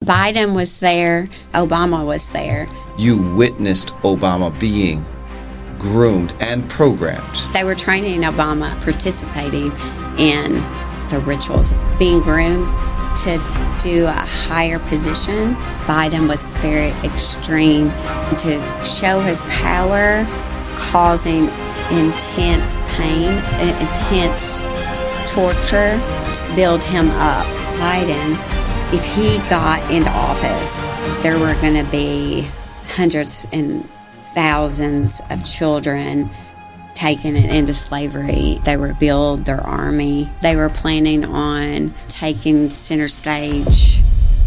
Biden was there. Obama was there. You witnessed Obama being groomed and programmed. They were training Obama, participating in the rituals, being groomed to do a higher position. Biden was very extreme to show his power, causing intense pain, intense torture to build him up. Biden, if he got into office, there were going to be hundreds and thousands of children taken into slavery. They would build their army. They were planning on taking center stage.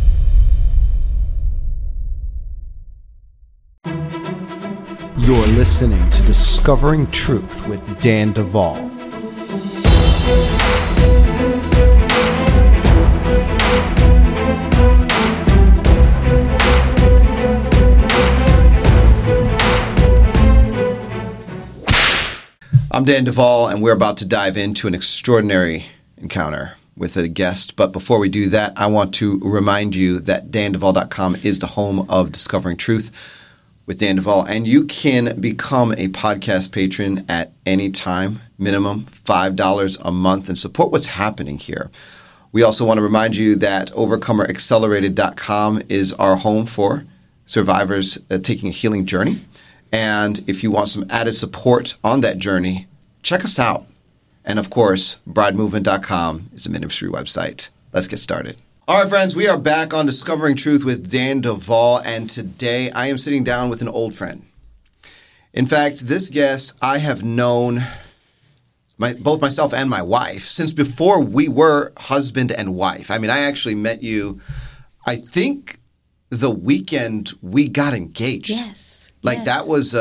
You're listening to Discovering Truth with Dan Duvall. I'm Dan Duvall, and we're about to dive into an extraordinary encounter with a guest. But before we do that, I want to remind you that danduvall.com is the home of Discovering Truth with Dan Duvall, and you can become a podcast patron at any time, minimum $5 a month, and support what's happening here. We also want to remind you that OvercomerAccelerated.com is our home for survivors taking a healing journey. And if you want some added support on that journey, check us out. And of course, bridemovement.com is a ministry website. Let's get started. All right, friends, we are back on Discovering Truth with Dan Duvall, and today I am sitting down with an old friend. In fact, this guest I have known, both myself and my wife, since before we were husband and wife. I mean, I actually met you, I think, the weekend we got engaged. Yes. That was,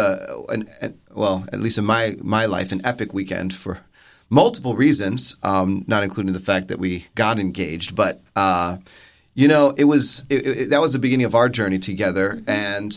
at least in my life, an epic weekend for multiple reasons, not including the fact that we got engaged. But, that was the beginning of our journey together. And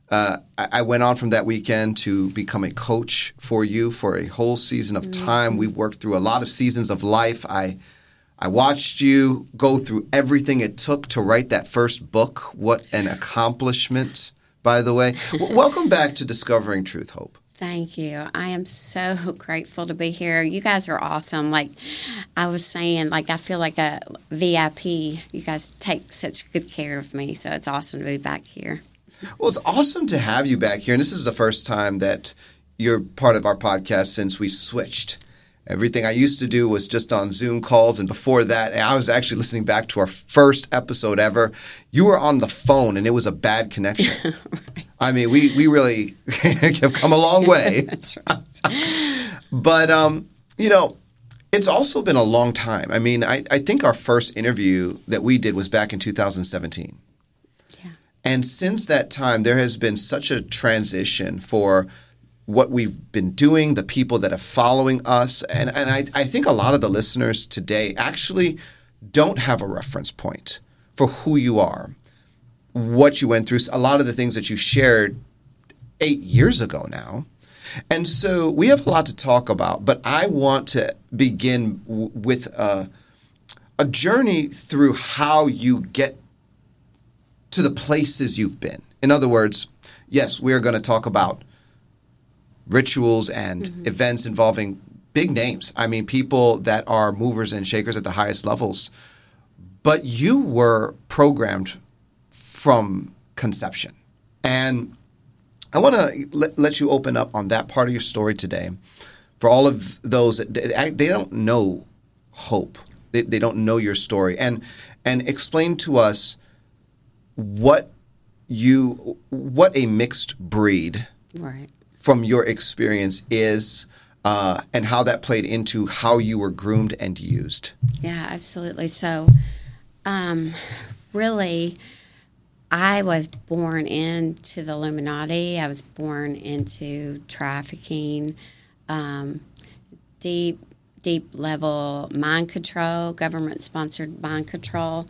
I went on from that weekend to become a coach for you for a whole season of time. We worked through a lot of seasons of life. I watched you go through everything it took to write that first book. What an accomplishment, by the way. Welcome back to Discovering Truth, Hope. Thank you. I am so grateful to be here. You guys are awesome. Like I was saying, I feel like a VIP. You guys take such good care of me, so it's awesome to be back here. Well, it's awesome to have you back here, and this is the first time that you're part of our podcast since we switched. Everything I used to do was just on Zoom calls, and before that, I was actually listening back to our first episode ever. You were on the phone, and it was a bad connection. Right. I mean, we really have come a long way. That's right. But, it's also been a long time. I mean, I think our first interview that we did was back in 2017. Yeah. And since that time, there has been such a transition for what we've been doing, the people that are following us. And I think a lot of the listeners today actually don't have a reference point for who you are, what you went through, a lot of the things that you shared 8 years ago now. And so we have a lot to talk about, but I want to begin with a journey through how you get to the places you've been. In other words, yes, we are going to talk about rituals and events involving big names. I mean, people that are movers and shakers at the highest levels. But you were programmed from conception. And I want to let you open up on that part of your story today. For all of those, they don't know Hope. They don't know your story. And explain to us what a mixed breed, right, from your experience is, and how that played into how you were groomed and used. Yeah, absolutely. So, really, I was born into the Illuminati. I was born into trafficking, deep level mind control, government-sponsored mind control.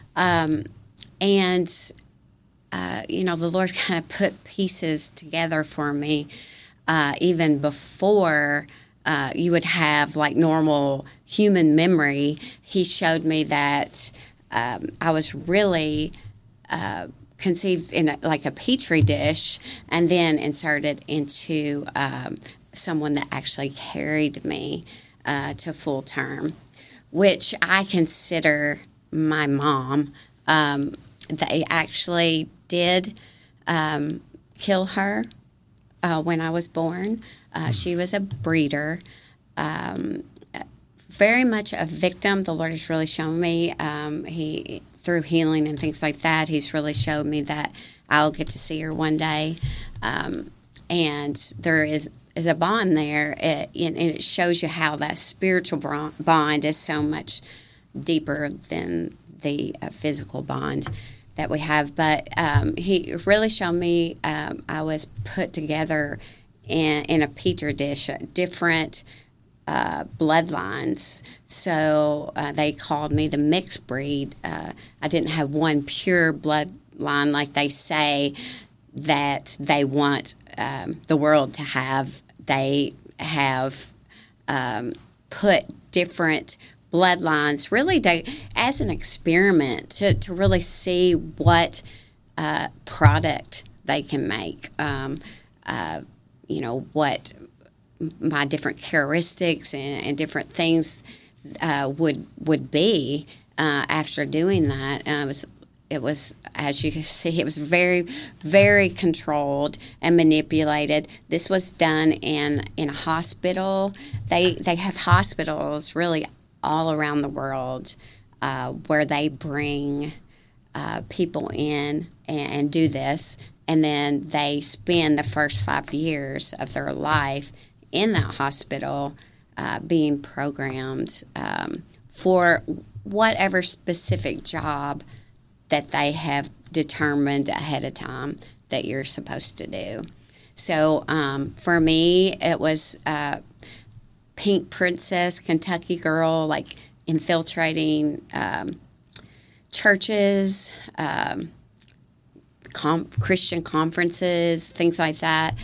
The Lord kind of put pieces together for me even before you would have like normal human memory. He showed me that I was really conceived in a petri dish and then inserted into someone that actually carried me to full term, which I consider my mom. They actually did kill her when I was born. She was a breeder. Very much a victim. The Lord has really shown me, he through healing and things like that, He's really showed me that I'll get to see her one day. And there is a bond there, and it shows you how that spiritual bond is so much deeper than the physical bond that we have. But He really showed me I was put together in a petri dish, different bloodlines. So they called me the mixed breed. I didn't have one pure bloodline like they say that they want the world to have. They have put different bloodlines really as an experiment to really see what product they can make. What my different characteristics and different things would be after doing that. It was, as you can see, it was very, very controlled and manipulated. This was done in a hospital. They have hospitals really all around the world where they bring people in and do this, and then they spend the first 5 years of their life in that hospital being programmed for whatever specific job that they have determined ahead of time that you're supposed to do. So for me, it was Pink Princess, Kentucky Girl, like infiltrating churches, Christian conferences, things like that.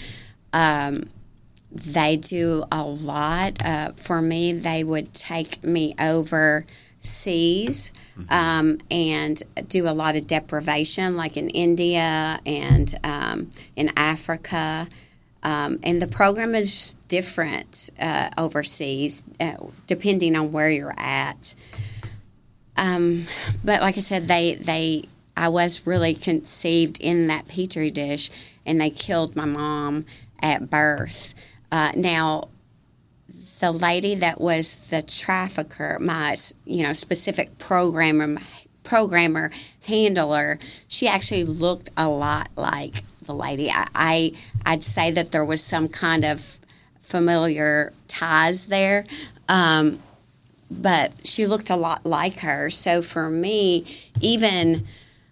They do a lot. For me, they would take me overseas and do a lot of deprivation, like in India and in Africa. And the program is different overseas, depending on where you're at. But like I said, I was really conceived in that petri dish, and they killed my mom at birth. Now, the lady that was the trafficker, my specific programmer handler, she actually looked a lot like the lady. I'd say that there was some kind of familiar ties there, but she looked a lot like her. So for me, even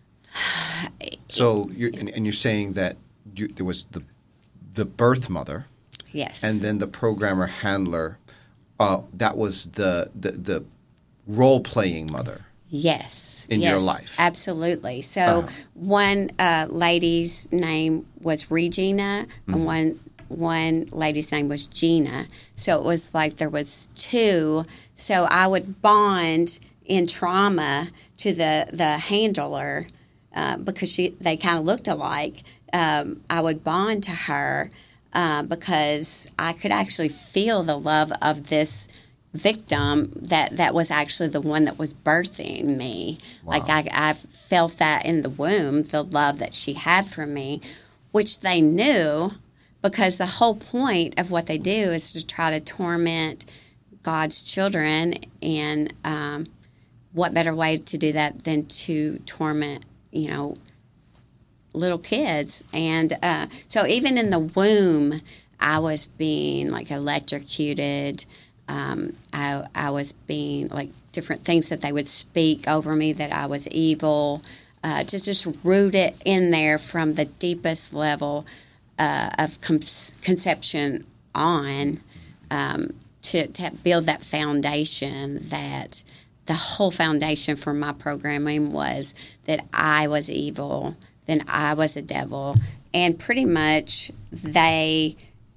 you're saying that there was the birth mother. Yes. And then the programmer handler, that was the role-playing mother. Yes. In your life. Absolutely. So one lady's name was Regina, and one lady's name was Gina. So it was like there was two. So I would bond in trauma to the handler because they kind of looked alike. I would bond to her because I could actually feel the love of this victim that was actually the one that was birthing me. Wow. Like I felt that in the womb, the love that she had for me, which they knew, because the whole point of what they do is to try to torment God's children, and what better way to do that than to torment, little kids. And so even in the womb, I was being like electrocuted. I was being like different things that they would speak over me, that I was evil, just rooted in there from the deepest level of conception on, to build that foundation. That the whole foundation for my programming was that I was evil, then I was a devil, and pretty much they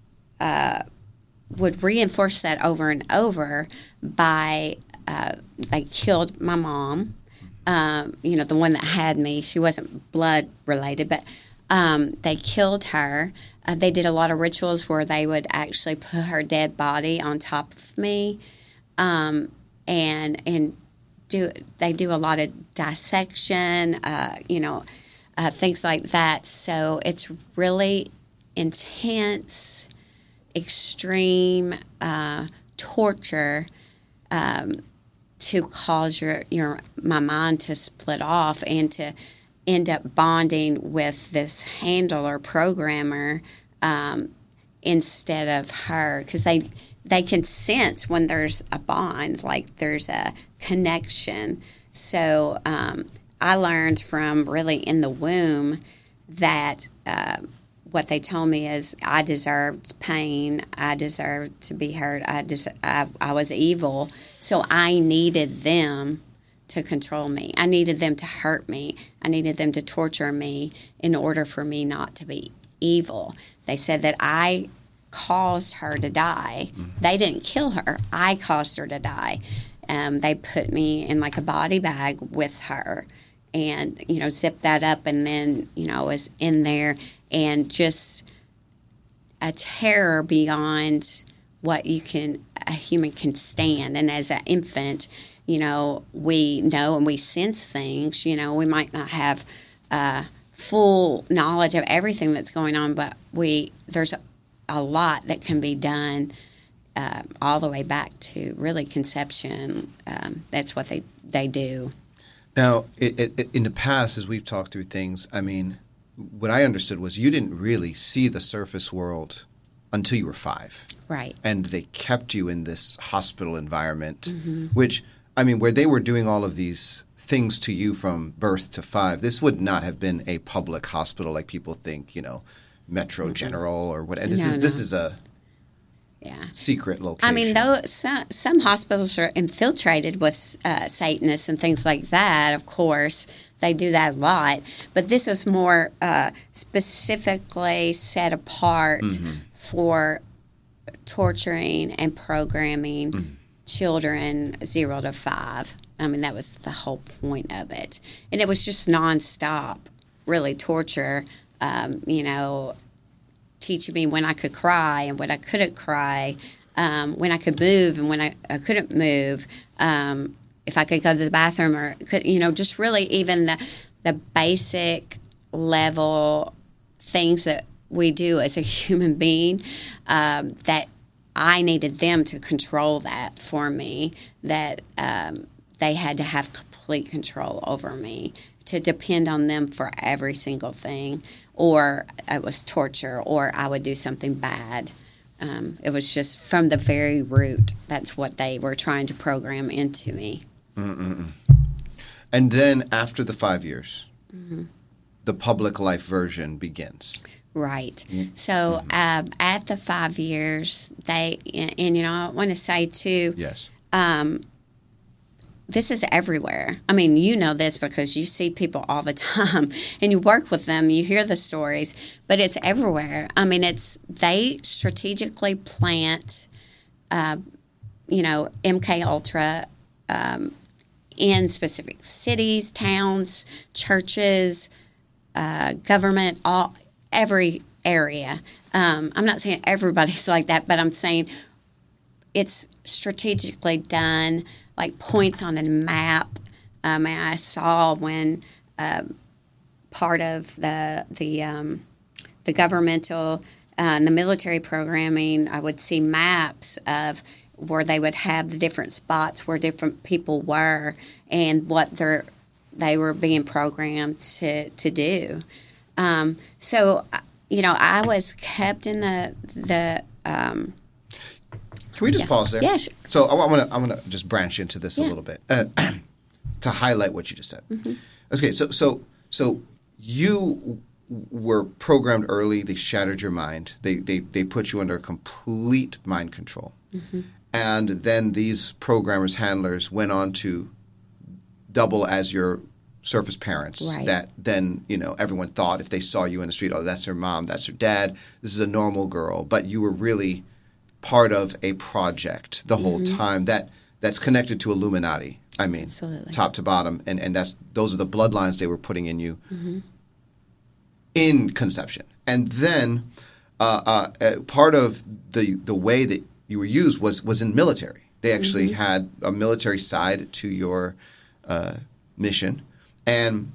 would reinforce that over and over by they killed my mom, the one that had me. She wasn't blood related, but they killed her. They did a lot of rituals where they would actually put her dead body on top of me, and they do a lot of dissection, things like that. So it's really intense, extreme torture to cause my mind to split off and to end up bonding with this handler programmer instead of her, because they can sense when there's a bond, like there's a connection. So I learned from really in the womb that what they told me is I deserved pain, I deserved to be hurt, I was evil, so I needed them to control me. I needed them to hurt me. I needed them to torture me in order for me not to be evil. They said that I caused her to die. They didn't kill her. I caused her to die. They put me in like a body bag with her and, zipped that up, and then, was in there, and just a terror beyond what a human can stand. And as an infant, we know and we sense things. We might not have full knowledge of everything that's going on, but there's a lot that can be done all the way back to really conception. That's what they do. Now, in the past, as we've talked through things, I mean, what I understood was you didn't really see the surface world until you were 5. Right. And they kept you in this hospital environment, which, I mean, where they were doing all of these things to you from birth to 5, this would not have been a public hospital like people think, Metro General or whatever. This is a secret location. I mean, though some hospitals are infiltrated with Satanists and things like that, of course. They do that a lot. But this is more specifically set apart for torturing and programming children 0 to 5. I mean, that was the whole point of it. And it was just nonstop, really, torture, teaching me when I could cry and when I couldn't cry, when I could move and when I couldn't move, if I could go to the bathroom or could, just really even the basic level things that we do as a human being, that I needed them to control that for me, that they had to have complete control over me, to depend on them for every single thing, or it was torture, or I would do something bad. It was just from the very root. That's what they were trying to program into me. And then after the 5 years, the public life version begins. Right. So at the 5 years, I want to say too, yes, this is everywhere. I mean, you know this because you see people all the time and you work with them, you hear the stories, but it's everywhere. I mean, they strategically plant, MK Ultra in specific cities, towns, churches, government, every area. I'm not saying everybody's like that, but I'm saying it's strategically done, like points on a map. I saw when part of the governmental and the military programming, I would see maps of where they would have the different spots where different people were and what they were being programmed to do. So, I was kept in the Can we just pause there? Yeah, sure. So I'm gonna just branch into this a little bit to highlight what you just said. Okay, so you were programmed early. They shattered your mind. They put you under complete mind control, and then these programmers, handlers, went on to double as your surface parents. Right. That then everyone thought if they saw you in the street, oh, that's her mom, that's her dad. This is a normal girl, but you were really part of a project the whole time that's connected to Illuminati, I mean, Absolutely. top to bottom, and those are the bloodlines they were putting in you in conception. And then part of the way that you were used was in military. They actually had a military side to your mission, and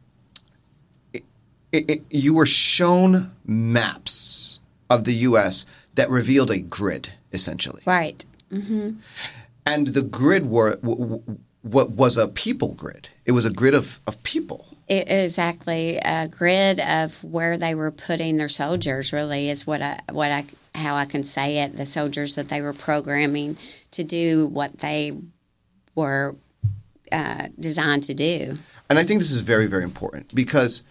you were shown maps of the U.S. that revealed a grid, essentially. Right. Mm-hmm. And the grid was a people grid. It was a grid of people. Exactly, a grid of where they were putting their soldiers. Really, is how I can say it. The soldiers that they were programming to do what they were designed to do. And I think this is very, very important because,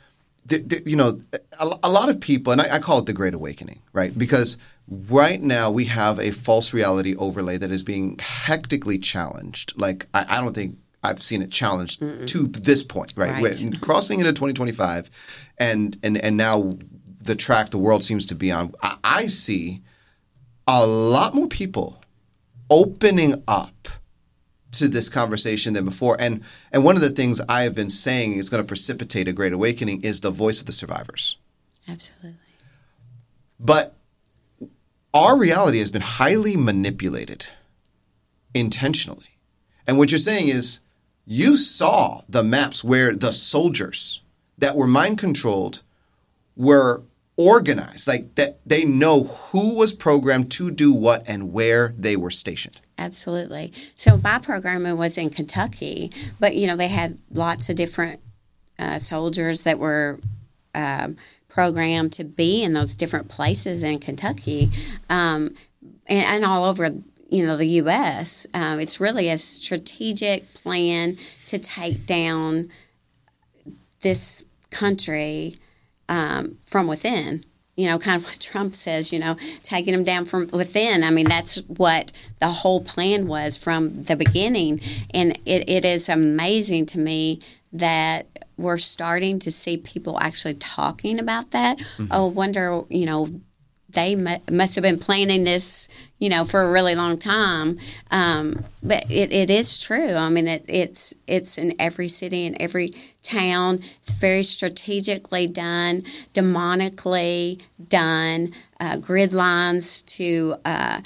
a lot of people, and I call it the Great Awakening, right? Because right now we have a false reality overlay that is being hectically challenged. Like, I don't think I've seen it challenged to this point, right? We're crossing into 2025, and now the track the world seems to be on. I see a lot more people opening up to this conversation than before. And one of the things I have been saying is going to precipitate a great awakening is the voice of the survivors. Absolutely. But our reality has been highly manipulated intentionally. And what you're saying is you saw the maps where the soldiers that were mind controlled were organized, like that they know who was programmed to do what and where they were stationed. Absolutely. So my programming was in Kentucky, but they had lots of different soldiers that were programmed to be in those different places in Kentucky, and all over the U.S. It's really a strategic plan to take down this country from within. Kind of what Trump says, taking them down from within. I mean, that's what the whole plan was from the beginning. And it is amazing to me that we're starting to see people actually talking about that. Oh, wonder, they must have been planning this, for a really long time. But it is true. I mean, it's in every city and every town. It's very strategically done, demonically done, grid lines to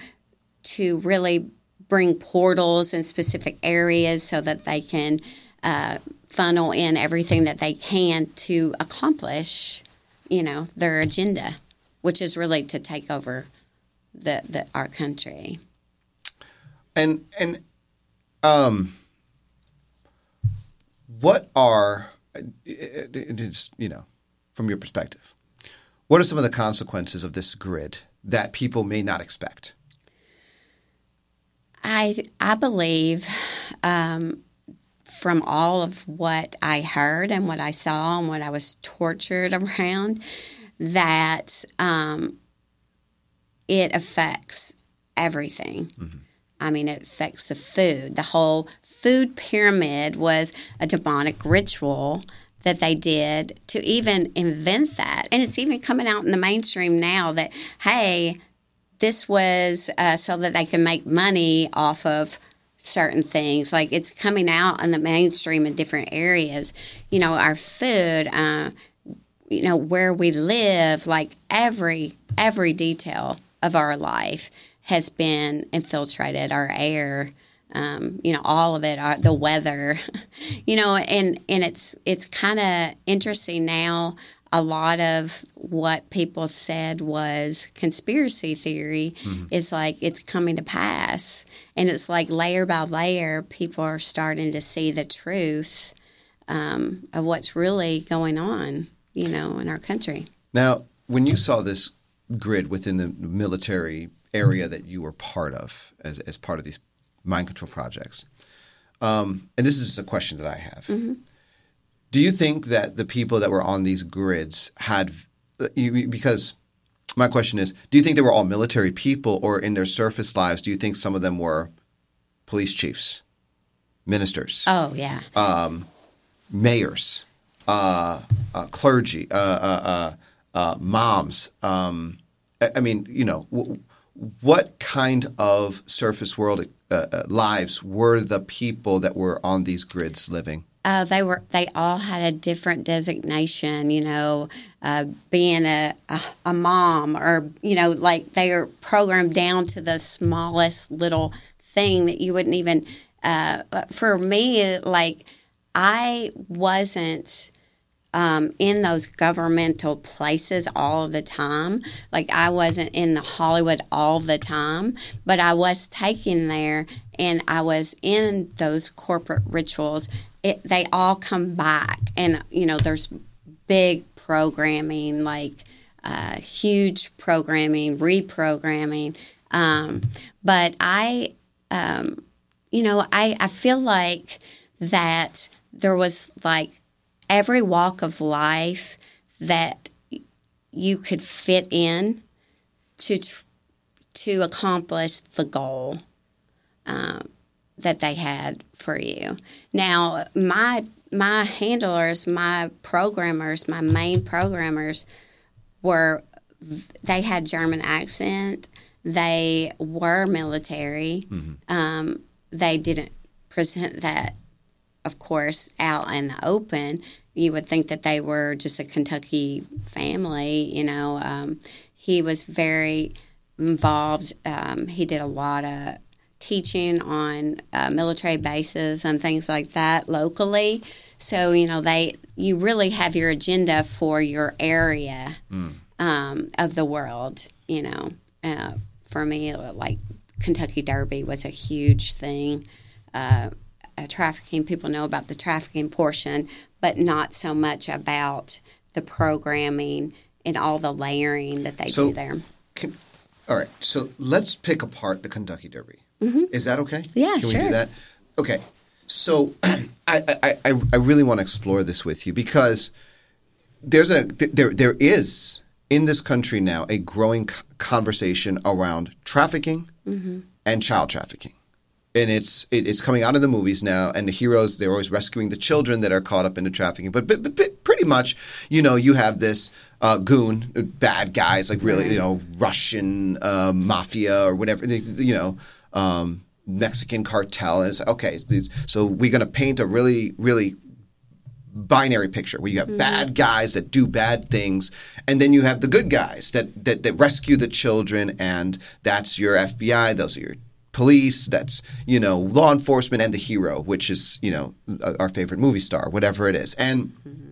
really bring portals in specific areas so that they can funnel in everything that they can to accomplish, their agenda, which is really to take over our country. And what are, from your perspective, what are some of the consequences of this grid that people may not expect? I believe from all of what I heard and what I saw and what I was tortured around, that it affects everything. Mm-hmm. I mean, it affects the food. The whole food pyramid was a demonic ritual that they did to even invent that. And it's even coming out in the mainstream now that, hey, this was so that they can make money off of certain things. Like, it's coming out in the mainstream in different areas. Our food, where we live, like every detail of our life has been infiltrated. Our air, all of it, the weather, and it's kind of interesting now. A lot of what people said was conspiracy theory is like it's coming to pass, and it's like layer by layer, people are starting to see the truth of what's really going on, in our country. Now, when you saw this grid within the military area that you were part of as part of these mind control projects, and this is a question that I have. Mm-hmm. Do you think that the people that were on these grids had – because my question is, do you think they were all military people, or in their surface lives, do you think some of them were police chiefs, ministers? Oh, yeah. Mayors, clergy, moms. what kind of surface world lives were the people that were on these grids living? They all had a different designation, being a mom, or, like they were programmed down to the smallest little thing that you wouldn't even, for me, like I wasn't in those governmental places all of the time. Like I wasn't in the Hollywood all the time, but I was taken there and I was in those corporate rituals. They all come back, and there's big programming, like huge programming, reprogramming. But I feel like that there was like every walk of life that you could fit in to accomplish the goal that they had for you. Now, my handlers, my programmers, my main programmers they had German accent. They were military. Mm-hmm. They didn't present that, of course, out in the open. You would think that they were just a Kentucky family. He was very involved. He did a lot of teaching on military bases and things like that locally. So, you really have your agenda for your area of the world, For me, like Kentucky Derby was a huge thing. Trafficking, people know about the trafficking portion, but not so much about the programming and all the layering that they do there. All right, so let's pick apart the Kentucky Derby. Mm-hmm. Is that okay? Yeah, Can sure. we do that? Okay. So I really want to explore this with you because there is in this country now a growing conversation around trafficking and child trafficking. And it's coming out of the movies now, and the heroes, they're always rescuing the children that are caught up in the trafficking. But pretty much, you have this goon, bad guys, like really, Russian mafia or whatever, Mexican cartel. And it's okay, so we're going to paint a really, really binary picture where you have bad guys that do bad things, and then you have the good guys that rescue the children, and that's your FBI, those are your police, that's, law enforcement, and the hero, which is, our favorite movie star, whatever it is. And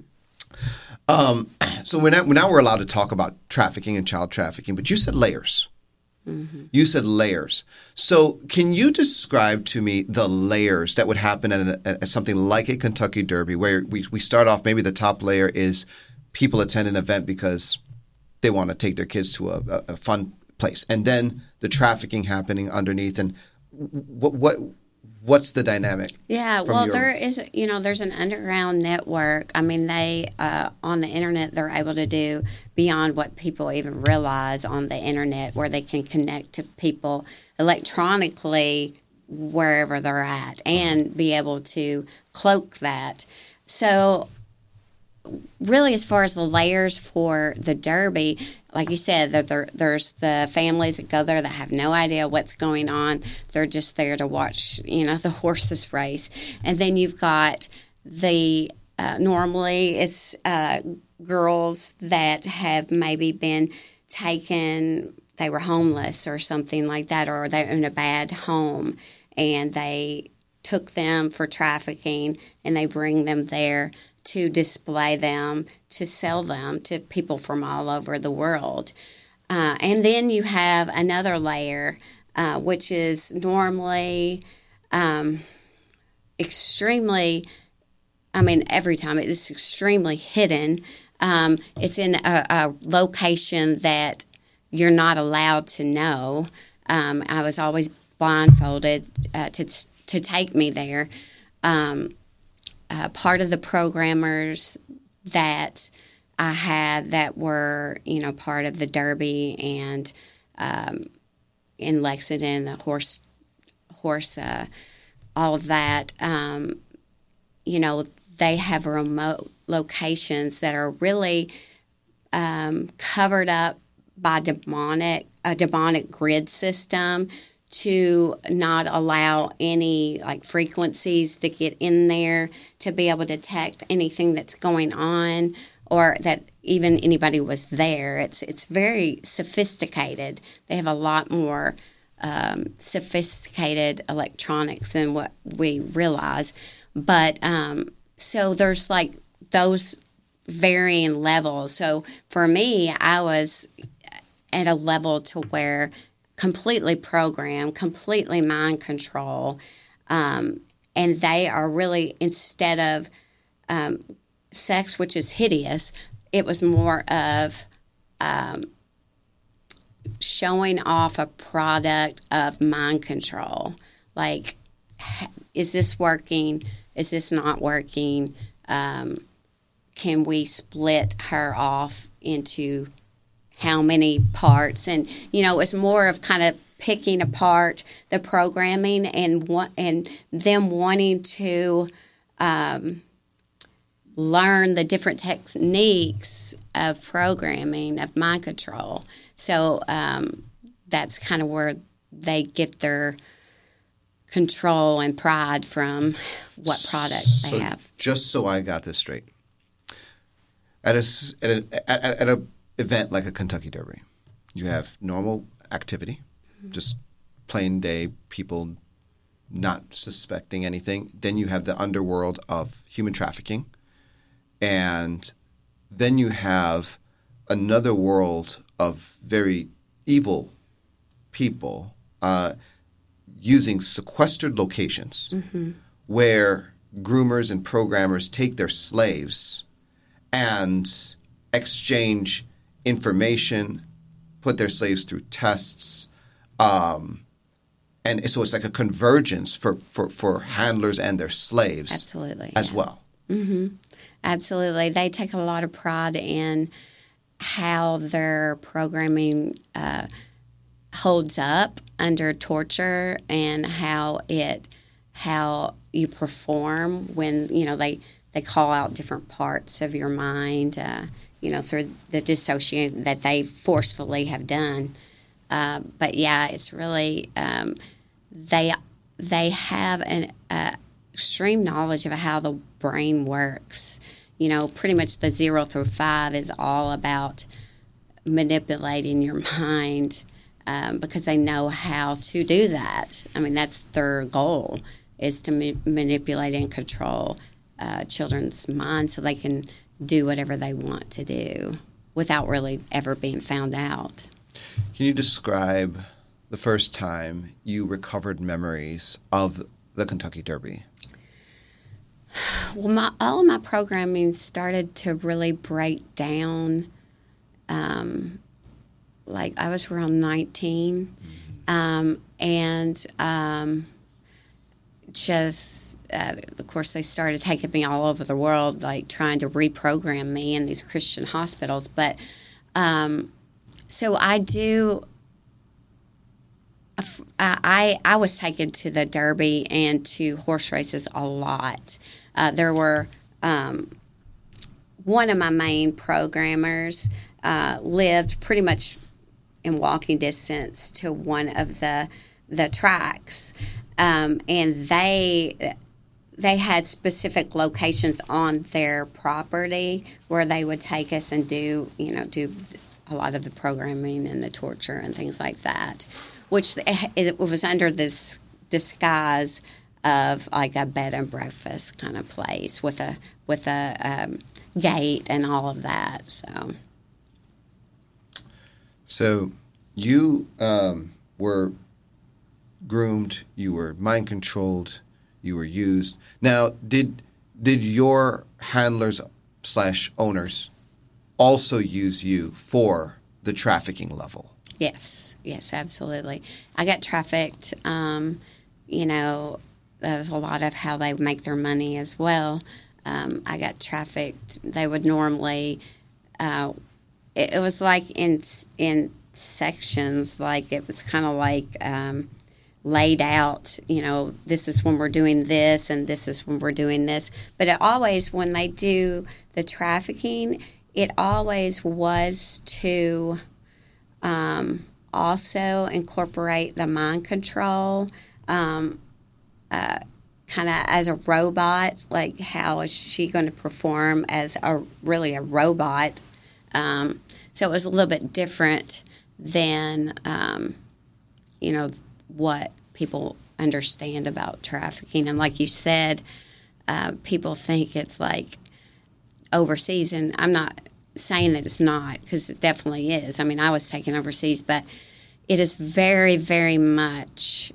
so now we're allowed to talk about trafficking and child trafficking, but you said layers. Mm-hmm. You said layers. So can you describe to me the layers that would happen at something like a Kentucky Derby, where we start off, maybe the top layer is people attend an event because they want to take their kids to a fun place, and then the trafficking happening underneath, and what's the dynamic? Yeah, well, there is, there's an underground network. I mean, they on the internet, they're able to do beyond what people even realize on the internet, where they can connect to people electronically wherever they're at and be able to cloak that. So really, as far as the layers for the Derby, like you said, there's the families that go there that have no idea what's going on. They're just there to watch, the horses race. And then you've got the normally it's girls that have maybe been taken, they were homeless or something like that, or they're in a bad home, and they took them for trafficking, and they bring them there to display them, to sell them to people from all over the world. And then you have another layer, which is normally extremely, every time it's extremely hidden. It's in a location that you're not allowed to know. I was always blindfolded to take me there. Part of the programmers that I had that were, part of the Derby and in Lexington, the horse, all of that, they have remote locations that are really covered up by a demonic grid system to not allow any like frequencies to get in there to be able to detect anything that's going on or that even anybody was there. It's very sophisticated. They have a lot more sophisticated electronics than what we realize. But so there's like those varying levels. So for me, I was at a level to where completely programmed, completely mind control, and they are really, instead of sex, which is hideous, it was more of showing off a product of mind control. Like, is this working? Is this not working? Can we split her off into how many parts? And, it's more of kind of picking apart the programming and them wanting to learn the different techniques of programming, of mind control. So that's kind of where they get their control and pride from what product they have. Just so I got this straight, at a event like a Kentucky Derby, you have normal activity, just plain day people not suspecting anything. Then you have the underworld of human trafficking, and then you have another world of very evil people using sequestered locations where groomers and programmers take their slaves and exchange information, put their slaves through tests, and so it's like a convergence for handlers and their slaves. Absolutely, as well. Mm-hmm. Absolutely. They take a lot of pride in how their programming holds up under torture and how you perform when they call out different parts of your mind through the dissociation that they forcefully have done. But yeah, it's really they have an extreme knowledge of how the brain works. Pretty much the 0 through 5 is all about manipulating your mind because they know how to do that. I mean, that's their goal, is to manipulate and control children's minds so they can do whatever they want to do without really ever being found out. Can you describe the first time you recovered memories of the Kentucky Derby? Well, all of my programming started to really break down. Like I was around 19, of course, they started taking me all over the world, like trying to reprogram me in these Christian hospitals. But so I do. I was taken to the Derby and to horse races a lot. There were one of my main programmers lived pretty much in walking distance to one of the tracks, and they had specific locations on their property where they would take us and do a lot of the programming and the torture and things like that, which it was under this disguise of like a bed and breakfast kind of place with a gate and all of that. So you were groomed, you were mind controlled, you were used. Now, did your handlers / owners also use you for the trafficking level? Yes, absolutely. I got trafficked. There's a lot of how they make their money as well. I got trafficked. They would normally, it was like in sections, like it was kind of like laid out, this is when we're doing this and this is when we're doing this. But it always, when they do the trafficking, it always was to also incorporate the mind control, kind of as a robot. Like, how is she going to perform as a robot? So it was a little bit different than, what people understand about trafficking. And like you said, people think it's like overseas, and I'm not saying that it's not, because it definitely is. I mean, I was taken overseas, but it is very, very much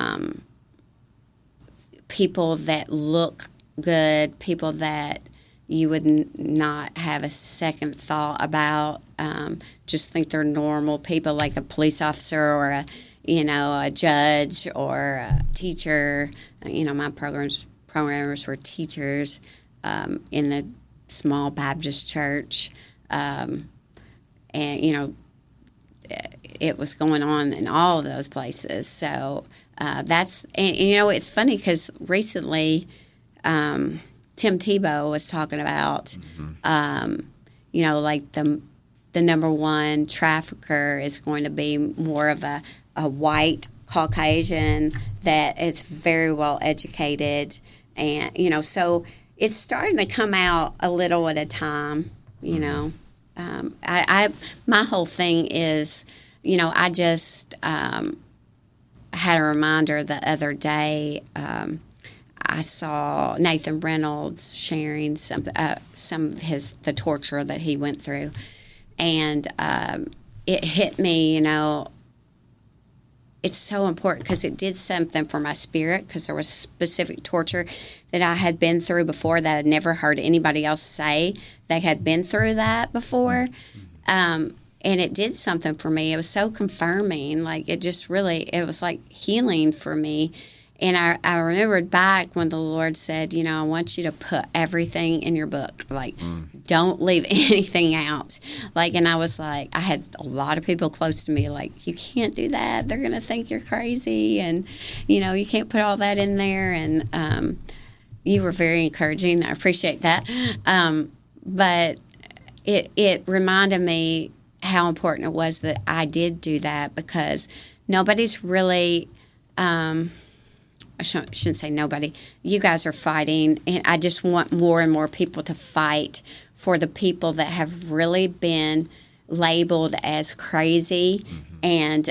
people that look good, people that you would not have a second thought about, just think they're normal people, like a police officer or a judge or a teacher. My programmers were teachers in the small Baptist church, and it was going on in all of those places. So it's funny because recently Tim Tebow was talking about, like the number one trafficker is going to be more of a white Caucasian that is very well educated, and so it's starting to come out a little at a time. My whole thing is, I just had a reminder the other day. I saw Nathan Reynolds sharing some of the torture that he went through, and it hit me. It's so important because it did something for my spirit, because there was specific torture that I had been through before that I'd never heard anybody else say they had been through that before. And it did something for me. It was so confirming. Like, it was like healing for me. And I remembered back when the Lord said, I want you to put everything in your book. Like, don't leave anything out. Like, and I was like, I had a lot of people close to me like, you can't do that. They're going to think you're crazy. And, you can't put all that in there. And you were very encouraging. I appreciate that. But it reminded me how important it was that I did do that, because nobody's really... I shouldn't say nobody. You guys are fighting, and I just want more and more people to fight for the people that have really been labeled as crazy and,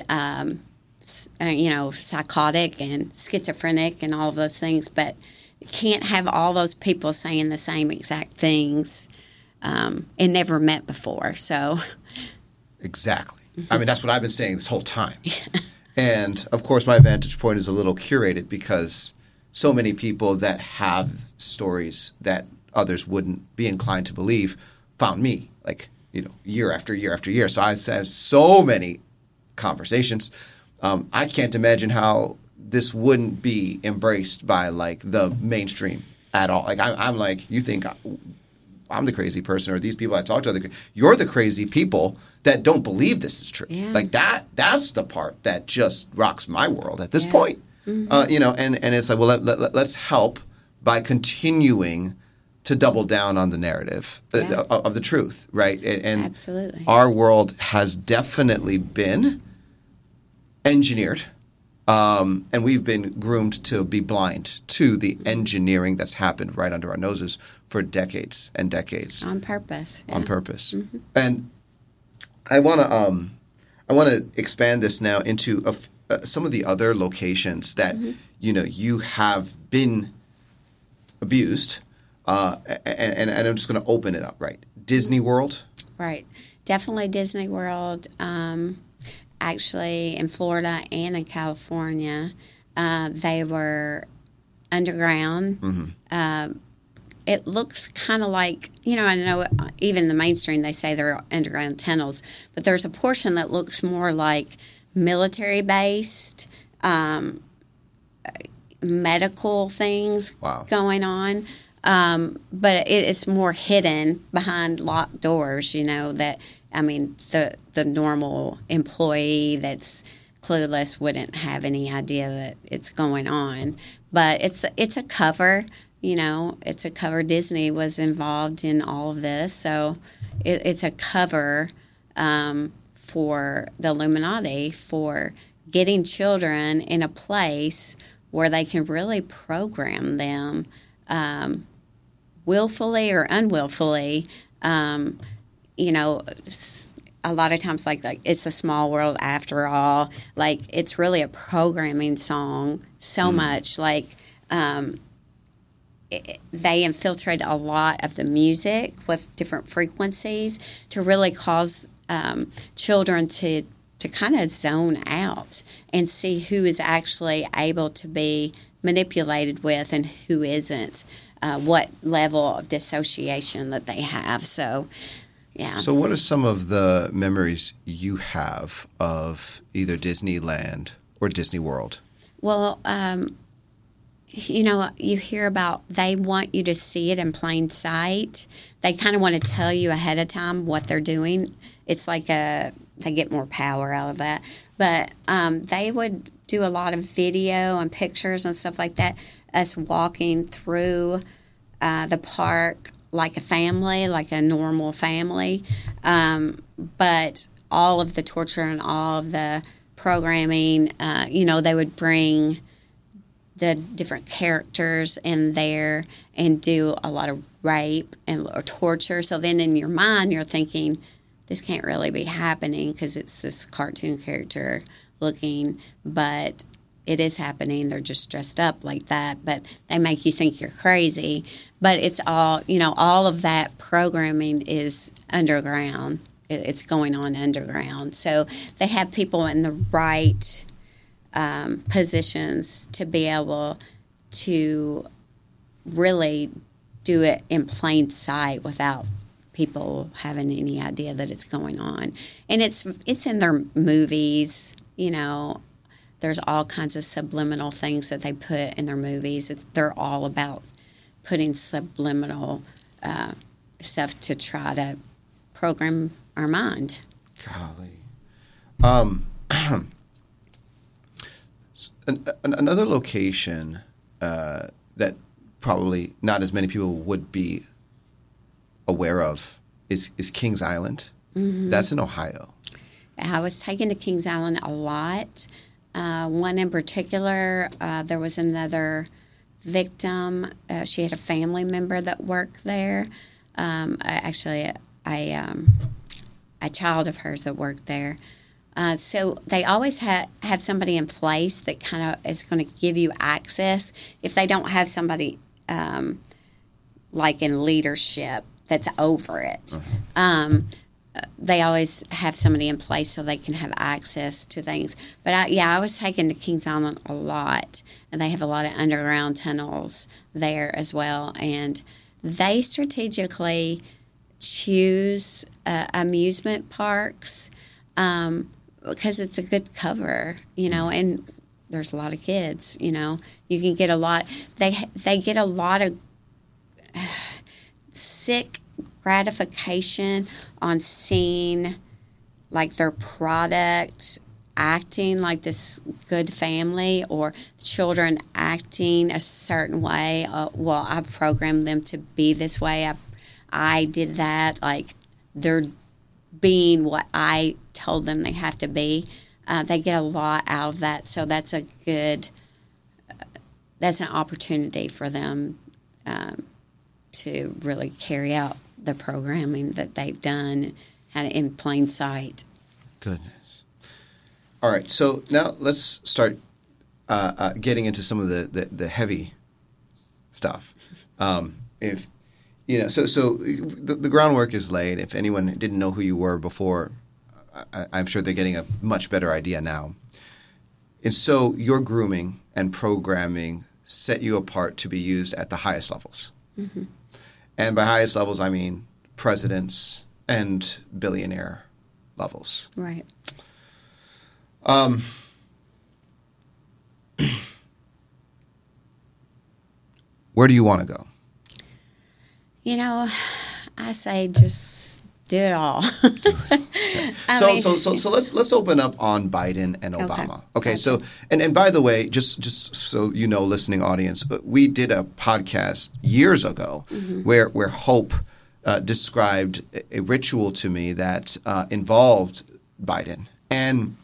psychotic and schizophrenic and all of those things, but can't have all those people saying the same exact things and never met before. So, exactly. I mean, that's what I've been saying this whole time. And, of course, my vantage point is a little curated because so many people that have stories that others wouldn't be inclined to believe found me, year after year after year. So I have so many conversations. I can't imagine how this wouldn't be embraced by, the mainstream at all. I'm like, you think I'm the crazy person, or these people I talk to, you're the crazy people that don't believe this is true. Yeah. That's the part that just rocks my world at this point. And it's like, well, let's help by continuing to double down on the narrative of the truth, right? And absolutely. Our world has definitely been engineered, and we've been groomed to be blind to the engineering that's happened right under our noses for decades and decades. On purpose. Yeah. On purpose. And I want to expand this now into some of the other locations that you have been abused, and I'm just going to open it up. Right, Disney World. Right, definitely Disney World. Actually, in Florida and in California, they were underground. It looks kind of like, I know even the mainstream, they say they're underground tunnels, but there's a portion that looks more like military-based, medical things going on. But it's more hidden behind locked doors, the normal employee that's clueless wouldn't have any idea that it's going on. But it's a cover. It's a cover. Disney was involved in all of this, so it's a cover for the Illuminati for getting children in a place where they can really program them willfully or unwillfully. A lot of times, like it's a small world after all. Like it's really a programming song. So much like they infiltrate a lot of the music with different frequencies to really cause children to kind of zone out and see who is actually able to be manipulated with and who isn't. What level of dissociation that they have. So. Yeah. So what are some of the memories you have of either Disneyland or Disney World? Well, you hear about they want you to see it in plain sight. They kind of want to tell you ahead of time what they're doing. It's like they get more power out of that. But they would do a lot of video and pictures and stuff like that, us walking through the park like a family, like a normal family. But all of the torture and all of the programming, they would bring the different characters in there and do a lot of rape or torture. So then in your mind, you're thinking, this can't really be happening because it's this cartoon character looking, but it is happening. They're just dressed up like that, but they make you think you're crazy. But it's all, all of that programming is underground. It's going on underground. So they have people in the right positions to be able to really do it in plain sight without people having any idea that it's going on. And it's in their movies, There's all kinds of subliminal things that they put in their movies. They're all about putting subliminal stuff to try to program our mind. Golly. Another location that probably not as many people would be aware of is Kings Island. Mm-hmm. That's in Ohio. I was taken to Kings Island a lot. One in particular, there was another victim. She had a family member that worked there. A child of hers that worked there. So they always have somebody in place that kind of is going to give you access. If they don't have somebody like in leadership that's over it, they always have somebody in place so they can have access to things. But I was taken to Kings Island a lot, and they have a lot of underground tunnels there as well. And they strategically choose amusement parks because it's a good cover, and there's a lot of kids, You can get a lot. They get a lot of sick gratification on seeing like their product acting like this good family or children acting a certain way. I've programmed them to be this way. I did that. Like they're being what I told them they have to be. They get a lot out of that. So that's an opportunity for them to really carry out the programming that they've done kind of in plain sight. Goodness. All right, so now let's start getting into some of the heavy stuff. So the groundwork is laid. If anyone didn't know who you were before, I'm sure they're getting a much better idea now. And so your grooming and programming set you apart to be used at the highest levels. Mm-hmm. And by highest levels, I mean presidents and billionaire levels. Right. Where do you want to go? I say just do it all. So let's open up on Biden and Obama. Okay. So and by the way, just so you know, listening audience, we did a podcast years ago mm-hmm. where Hope described a ritual to me that involved Biden. And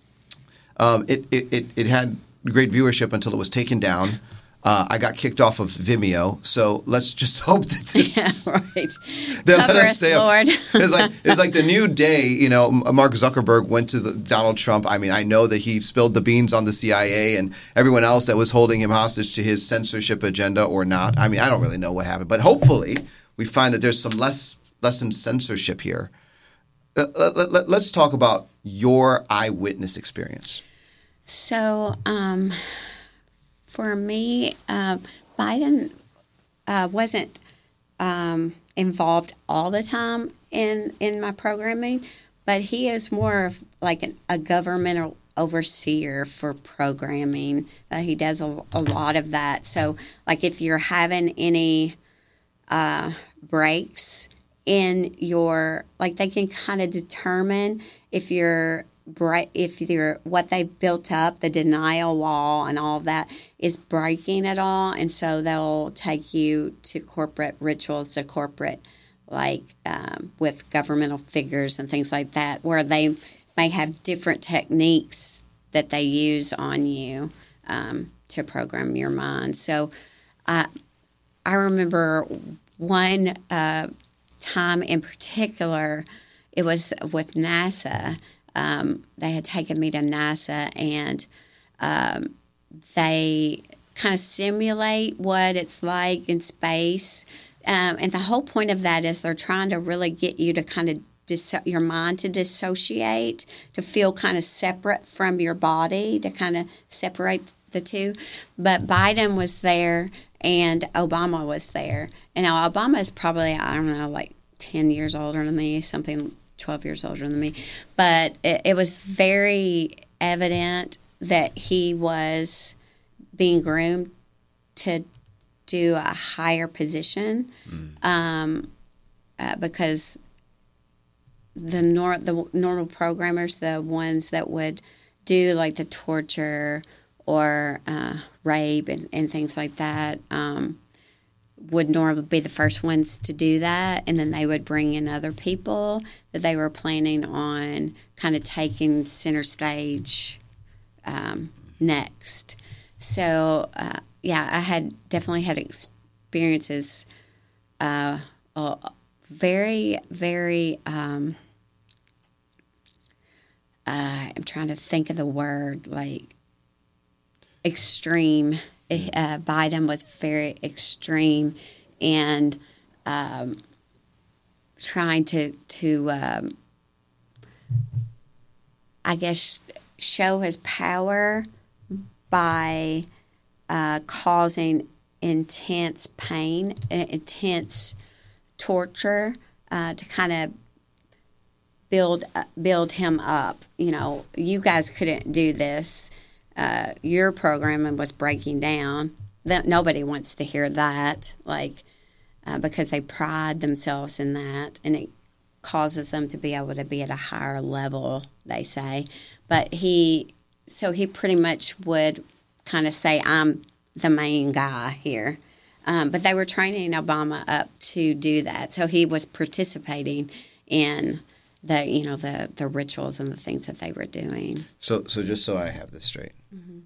it had great viewership until it was taken down. I got kicked off of Vimeo, so let's just hope that this. Yeah, right. They'll Cover let us us, stay up. Lord. It's like the new day. You know, Mark Zuckerberg went to Donald Trump. I mean, I know that he spilled the beans on the CIA and everyone else that was holding him hostage to his censorship agenda or not. I mean, I don't really know what happened, but hopefully we find that there's some lessened censorship here. Let's talk about your eyewitness experience. So, for me, Biden wasn't involved all the time in my programming, but he is more of like a governmental overseer for programming. He does a lot of that. So, like if you're having any breaks in your, like they can kind of determine if you're what they built up, the denial wall and all of that is breaking at all, and so they'll take you to corporate rituals, to corporate with governmental figures and things like that, where they may have different techniques that they use on you to program your mind. So I remember one time in particular, it was with NASA. They had taken me to NASA, and they kind of simulate what it's like in space. And the whole point of that is they're trying to really get you to kind of your mind to dissociate, to feel kind of separate from your body, to kind of separate the two. But Biden was there and Obama was there. And now Obama is probably, I don't know, like 10 years older than me, something 12 years older than me. But it was very evident that he was being groomed to do a higher position because the normal programmers, the ones that would do like the torture or rape and things like that, would normally be the first ones to do that, and then they would bring in other people that they were planning on kind of taking center stage next. So, I had definitely had experiences very, very, I'm trying to think of the word, like extreme. Biden was very extreme and trying to I guess, show his power by causing intense pain, intense torture to kind of build him up. You know, you guys couldn't do this. Your programming was breaking down. Nobody wants to hear that, because they pride themselves in that, and it causes them to be able to be at a higher level, they say. But he pretty much would kind of say, I'm the main guy here. But they were training Obama up to do that. So he was participating in the rituals and the things that they were doing. So just so I have this straight. Mm-hmm.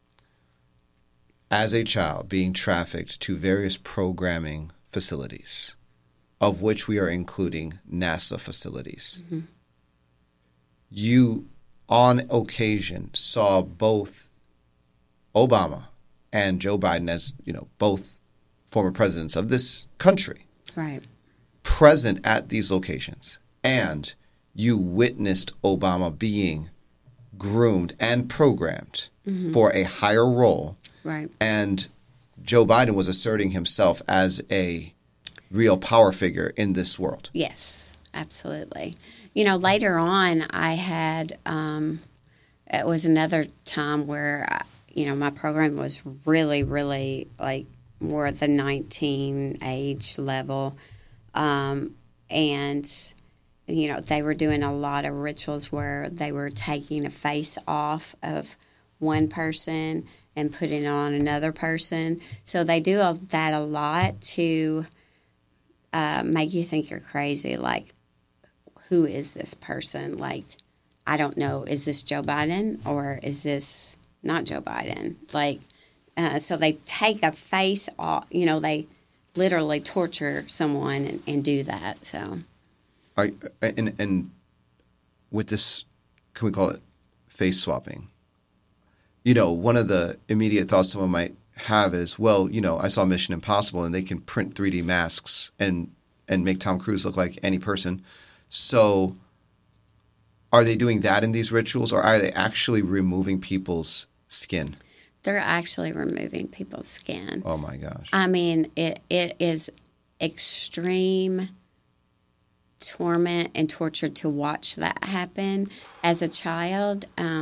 As a child being trafficked to various programming facilities, of which we are including NASA facilities, mm-hmm. you on occasion saw both Obama and Joe Biden, as both former presidents of this country, right, present at these locations, and you witnessed Obama being groomed and programmed mm-hmm. for a higher role, right, and Joe Biden was asserting himself as a real power figure in this world. Yes, absolutely. Later on, I had it was another time where my program was really, really more at the 19 age level, and they were doing a lot of rituals where they were taking a face off of one person and putting it on another person. So they do that a lot to make you think you're crazy. Like, who is this person? Like, I don't know, is this Joe Biden or is this not Joe Biden? Like, so they take a face off, they literally torture someone and do that. So, and with this, can we call it face swapping? One of the immediate thoughts someone might have is, well, I saw Mission Impossible and they can print 3D masks and make Tom Cruise look like any person. So are they doing that in these rituals, or are they actually removing people's skin? They're actually removing people's skin. Oh, my gosh. I mean, it is extreme torment and torture to watch that happen. As a child,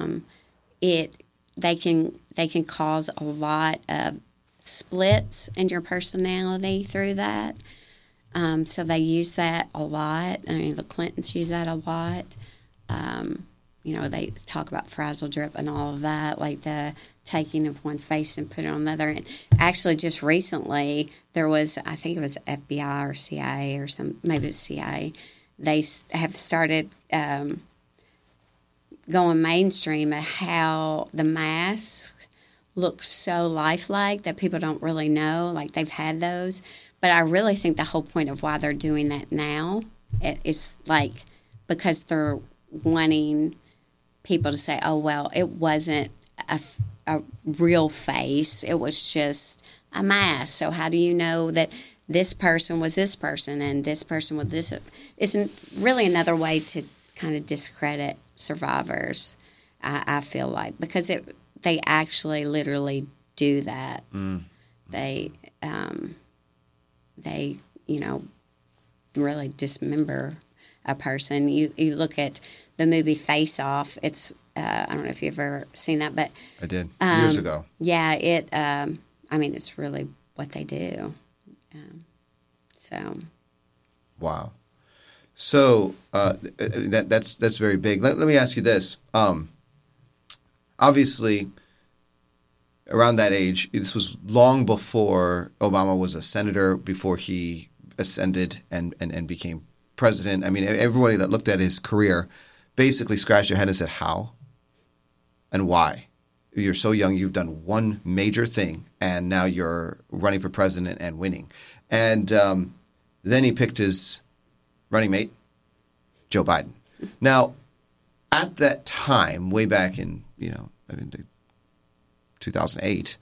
they can cause a lot of splits in your personality through that. So they use that a lot. I mean, the Clintons use that a lot. They talk about frazzle drip and all of that, like the taking of one face and put it on the other. And actually, just recently, there was, I think it was FBI or CIA or maybe it was CIA. They have started going mainstream at how the masks look so lifelike that people don't really know, like they've had those. But I really think the whole point of why they're doing that now is like because they're wanting people to say, oh, well, it wasn't a real face. It was just a mask. So how do you know that this person was this person and this person was this? It's really another way to kind of discredit survivors, I feel like, because they actually literally do that. They really dismember a person. You look at the movie Face Off. It's I don't know if you've ever seen that, but I did years ago. Yeah, it's really what they do. Wow. So that's very big. Let me ask you this. Obviously, around that age, this was long before Obama was a senator, before he ascended and became president. I mean, everybody that looked at his career basically scratched their head and said, how and why? You're so young, you've done one major thing, and now you're running for president and winning. And then he picked his running mate, Joe Biden. Now, at that time, way back in 2008,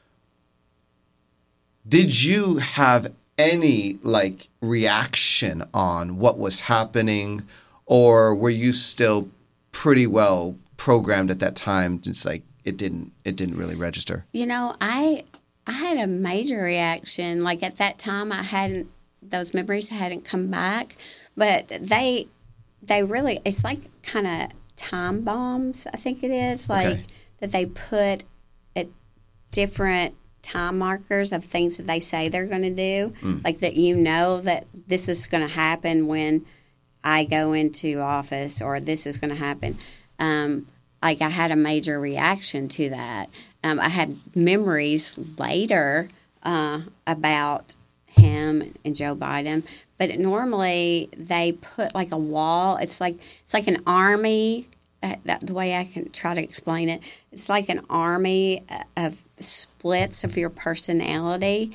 did you have any reaction on what was happening, or were you still pretty well programmed at that time? It's like it didn't really register. I had a major reaction. Like at that time, those memories hadn't come back, but they really, it's like kind of time bombs, I think it is, that they put at different time markers of things that they say they're going to do, like that that this is going to happen when I go into office, or this is going to happen. I had a major reaction to that. I had memories later about him and Joe Biden, but normally they put like a wall. It's like an army. The way I can try to explain it, it's like an army of splits of your personality,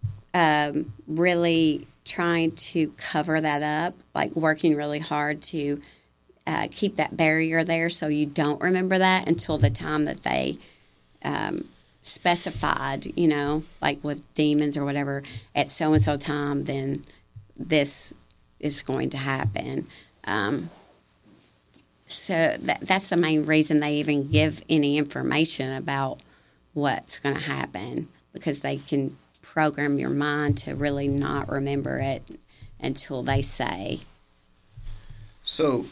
really trying to cover that up, like working really hard to keep that barrier there so you don't remember that until the time that they specified, like with demons or whatever, at so-and-so time, then this is going to happen. So that's the main reason they even give any information about what's going to happen, because they can program your mind to really not remember it until they say. So,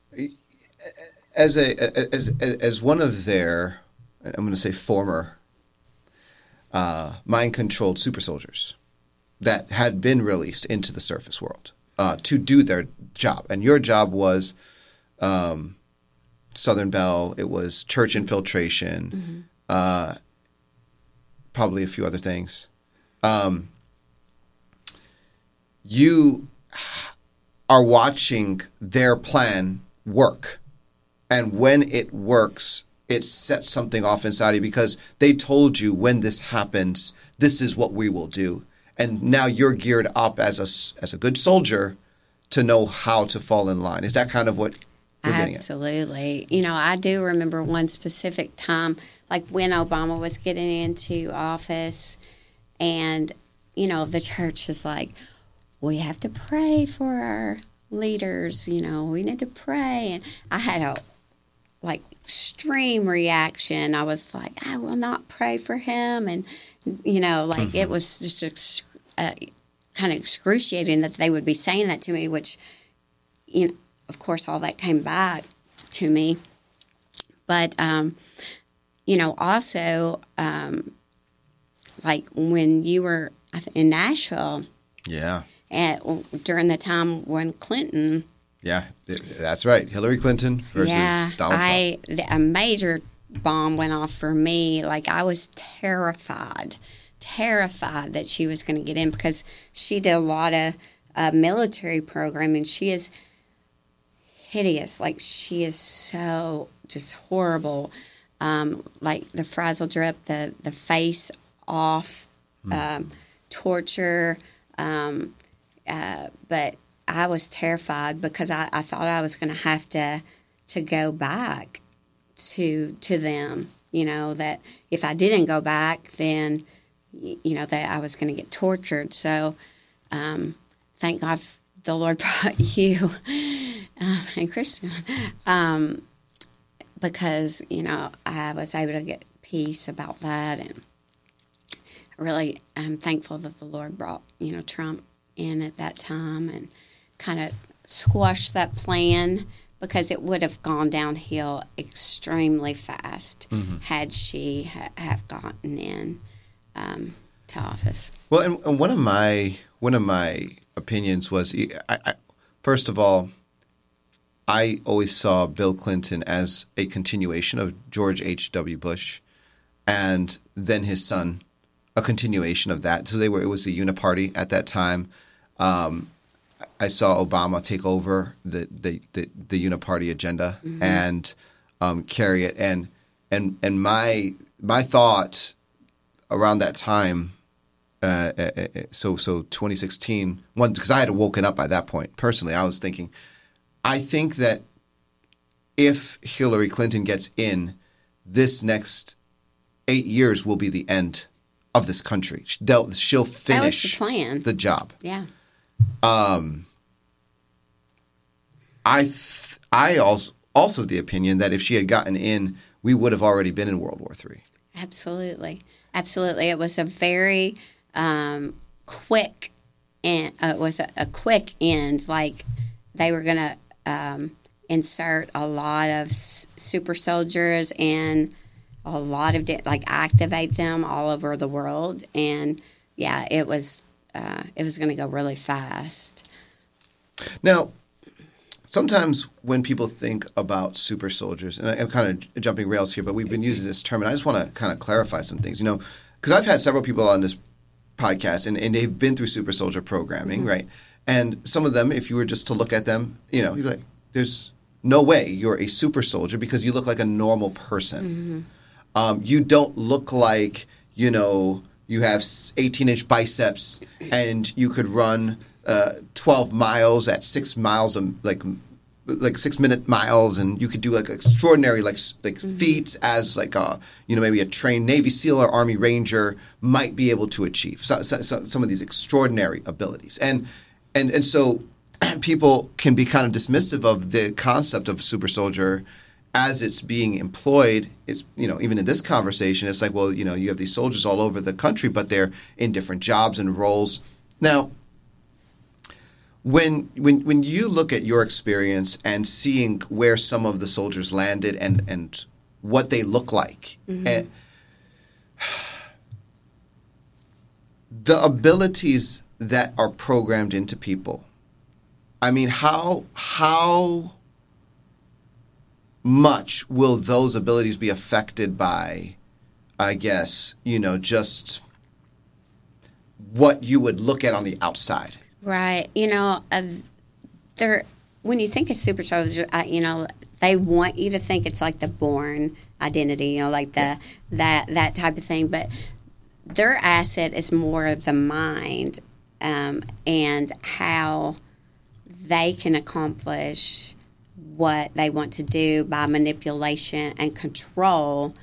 as one of their, I'm going to say former mind-controlled super soldiers that had been released into the surface world to do their job, and your job was Southern Bell, it was church infiltration, probably a few other things. You are watching their plan work, And when it works, it sets something off inside of you because they told you when this happens, this is what we will do. And now you're geared up as a good soldier to know how to fall in line. Is that kind of what we're getting at? Absolutely. I do remember one specific time, like when Obama was getting into office, and, the church is like, we have to pray for our leaders, we need to pray. And I had a extreme reaction. I was like, I will not pray for him. And, it was just kind of excruciating that they would be saying that to me, which, of course, all that came back to me. But, also, when you were in Nashville. Yeah. During the time when Clinton. Yeah, that's right. Hillary Clinton versus Donald Trump. A major bomb went off for me. I was terrified that she was going to get in because she did a lot of military programming. She is hideous. She is so just horrible. The frazzle drip, the face off, torture. But I was terrified because I thought I was going to have to go back to them, that if I didn't go back, then, that I was going to get tortured. So thank God the Lord brought you and Kristen because, I was able to get peace about that. And really, I'm thankful that the Lord brought, Trump in at that time and kind of squashed that plan because it would have gone downhill extremely fast had she have gotten in to office. Well, and one of my opinions was, first of all, I always saw Bill Clinton as a continuation of George H.W. Bush, and then his son, a continuation of that. So it was the uniparty at that time. I saw Obama take over the uniparty agenda and carry it. And my thought around that time, so 2016, because I had woken up by that point personally, I was thinking, I think that if Hillary Clinton gets in, this next 8 years will be the end of this country. She'll finish the job. Yeah. I also the opinion that if she had gotten in, we would have already been in World War III. Absolutely. It was a very quick, and it was a quick end. They were going to insert a lot of super soldiers and a lot of activate them all over the world, and it was going to go really fast. Now, sometimes when people think about super soldiers, and I'm kind of jumping rails here, but we've been using this term, and I just want to kind of clarify some things, because I've had several people on this podcast, and they've been through super soldier programming, right? And some of them, if you were just to look at them, you're like, there's no way you're a super soldier because you look like a normal person. You don't look like, you have 18-inch biceps and you could run 12 miles at 6 miles, like 6-minute miles, and you could do extraordinary feats as maybe a trained Navy SEAL or Army Ranger might be able to achieve. So some of these extraordinary abilities, and so people can be kind of dismissive of the concept of super soldier as it's being employed. It's even in this conversation, it's like, well, you have these soldiers all over the country, but they're in different jobs and roles. Now, when you look at your experience and seeing where some of the soldiers landed and what they look like, and the abilities that are programmed into people, I mean, how much will those abilities be affected by, I guess, just what you would look at on the outside? Right. When you think of super soldiers, they want you to think it's like the Bourne Identity, like that type of thing. But their asset is more of the mind, and how they can accomplish what they want to do by manipulation and control,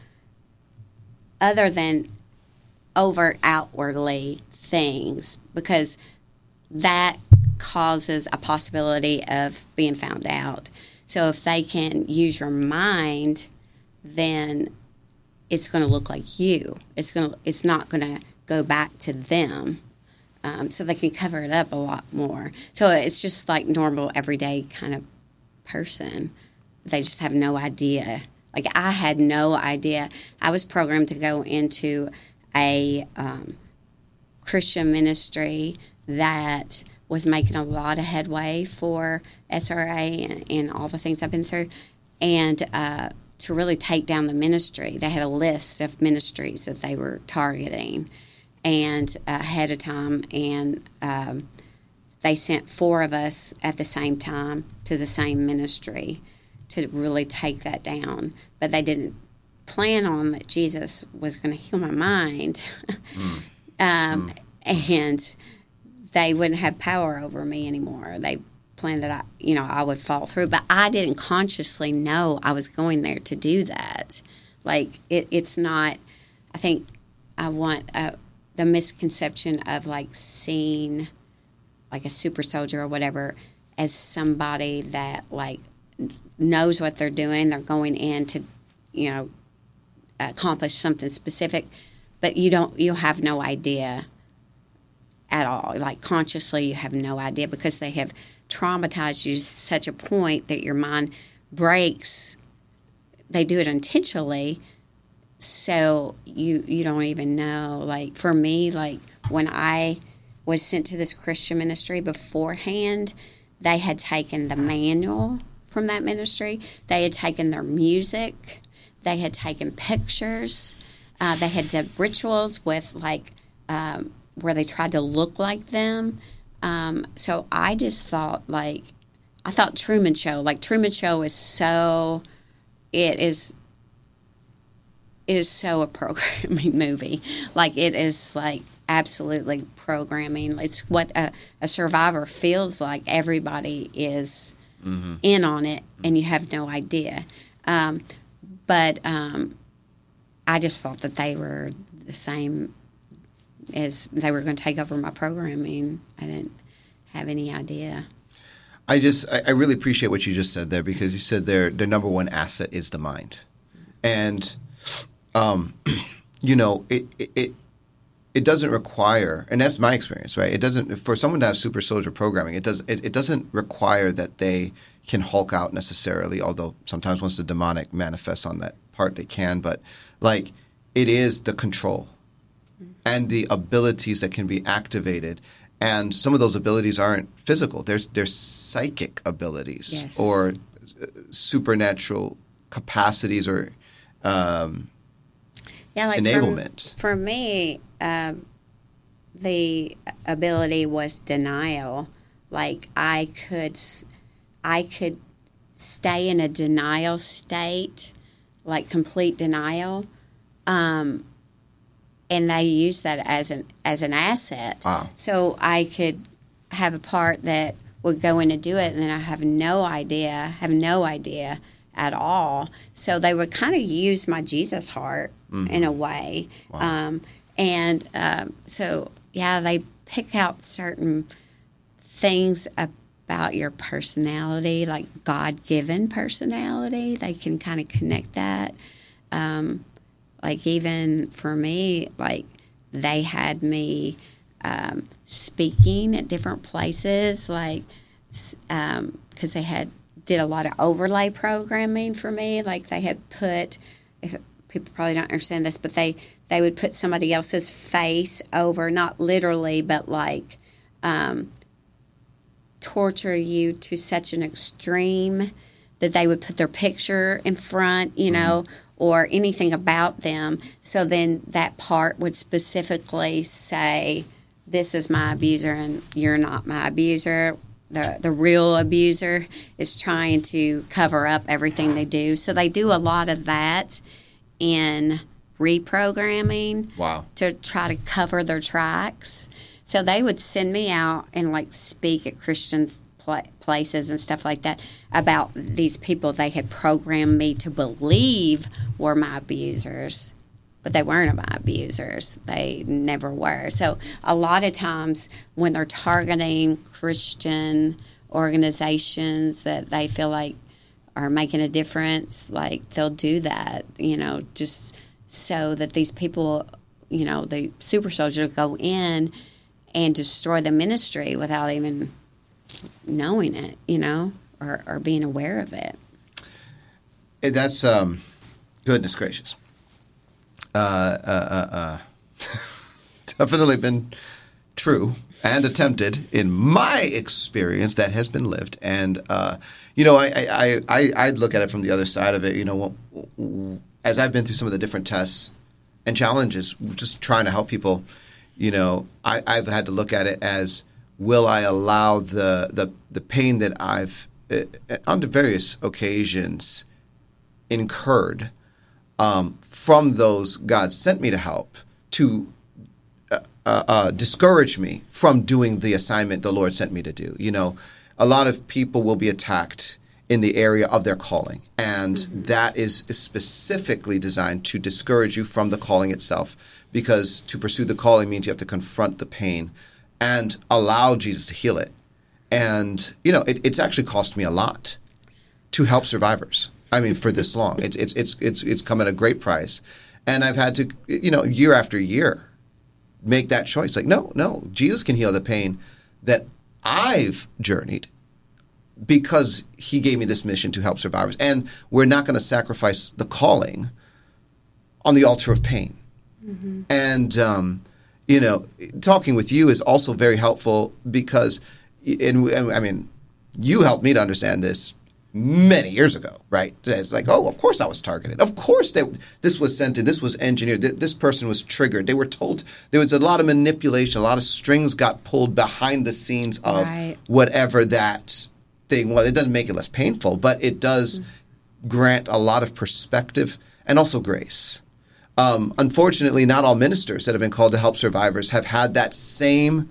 other than overt outwardly things, because that causes a possibility of being found out. So if they can use your mind, then it's going to look like you. It's not going to go back to them. So they can cover it up a lot more. So it's just like normal, everyday kind of person. They just have no idea. Like, I had no idea. I was programmed to go into a Christian ministry that was making a lot of headway for SRA and all the things I've been through, and to really take down the ministry. They had a list of ministries that they were targeting and ahead of time, and they sent 4 of us at the same time to the same ministry to really take that down. But they didn't plan on that Jesus was going to heal my mind. And they wouldn't have power over me anymore. They planned that I would fall through, but I didn't consciously know I was going there to do that. Like, it's not. I think I want the misconception of like seeing like a super soldier or whatever as somebody that like knows what they're doing. They're going in to, accomplish something specific, but you'll have no idea at all. Like, consciously, you have no idea, because they have traumatized you to such a point that your mind breaks. They do it intentionally, so you don't even know. Like, for me, like, when I was sent to this Christian ministry beforehand, they had taken the manual from that ministry. They had taken their music. They had taken pictures. They had done rituals with, like, where they tried to look like them. So I just thought, like, I thought Truman Show. Like, Truman Show is so, it is so a programming movie. Like, it is, like, absolutely programming. It's what a survivor feels like. Everybody is in on it, and you have no idea. But I just thought that they were the same as they were going to take over my programming. I didn't have any idea. I really appreciate what you just said there, because you said their number one asset is the mind. And, it doesn't require, and that's my experience, right? It doesn't, for someone to have super soldier programming, it doesn't require that they can Hulk out necessarily, although sometimes once the demonic manifests on that part, they can. But, like, it is the control and the abilities that can be activated. And some of those abilities aren't physical. They're psychic abilities, yes, or supernatural capacities, or enablement. For me, the ability was denial. Like, I could stay in a denial state, like complete denial, and they use that as an asset. Wow. So I could have a part that would go in to do it, and then I have no idea at all. So they would kind of use my Jesus heart in a way. Wow. So, yeah, they pick out certain things about your personality, like God-given personality. They can kind of connect that. Like, even for me, like, they had me speaking at different places, like, because they did a lot of overlay programming for me. Like, they had put, if people probably don't understand this, but they would put somebody else's face over, not literally, but like torture you to such an extreme that they would put their picture in front, or anything about them. So then that part would specifically say, this is my abuser and you're not my abuser, the real abuser is trying to cover up everything they do. So they do a lot of that in reprogramming. Wow. To try to cover their tracks. So they would send me out and like speak at Christian places and stuff like that about these people they had programmed me to believe were my abusers. But they weren't my abusers. They never were. So a lot of times when they're targeting Christian organizations that they feel like are making a difference, like they'll do that, just so that these people, the super soldiers go in and destroy the ministry without even knowing it, or being aware of it. That's, goodness gracious. Definitely been true and attempted in my experience that has been lived. And, I look at it from the other side of it, as I've been through some of the different tests and challenges, just trying to help people, I've had to look at it as, will I allow the pain that I've, on various occasions, incurred from those God sent me to help to discourage me from doing the assignment the Lord sent me to do. A lot of people will be attacked in the area of their calling, and that is specifically designed to discourage you from the calling itself, because to pursue the calling means you have to confront the pain and allow Jesus to heal it. And, it's actually cost me a lot to help survivors. I mean, for this long, it's come at a great price, and I've had to, year after year, make that choice. Like, no, Jesus can heal the pain that I've journeyed because He gave me this mission to help survivors, and we're not going to sacrifice the calling on the altar of pain. Mm-hmm. And talking with you is also very helpful because, you helped me to understand this many years ago, right? It's like, of course I was targeted. Of course this was sent in, this was engineered, this person was triggered. They were told there was a lot of manipulation, a lot of strings got pulled behind the scenes of whatever that thing was. It doesn't make it less painful, but it does grant a lot of perspective and also grace. Unfortunately, not all ministers that have been called to help survivors have had that same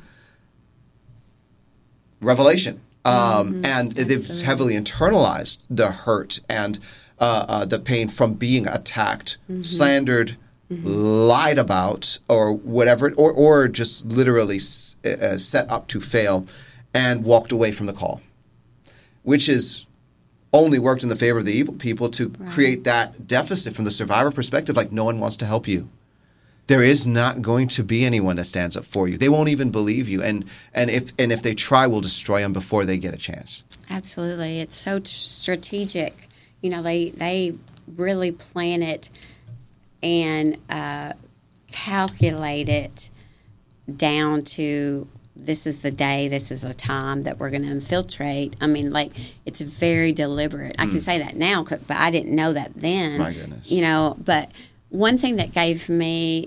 revelation. And they've heavily internalized the hurt and the pain from being attacked, slandered, lied about, or whatever, or just literally set up to fail and walked away from the call, which is only worked in the favor of the evil people to create that deficit from the survivor perspective, like no one wants to help you. There is not going to be anyone that stands up for you. They won't even believe you, and if they try, we'll destroy them before they get a chance. Absolutely, it's so strategic. They really plan it and calculate it down to, this is the day, this is a time that we're going to infiltrate. It's very deliberate. I can say that now, but I didn't know that then. My goodness. But one thing that gave me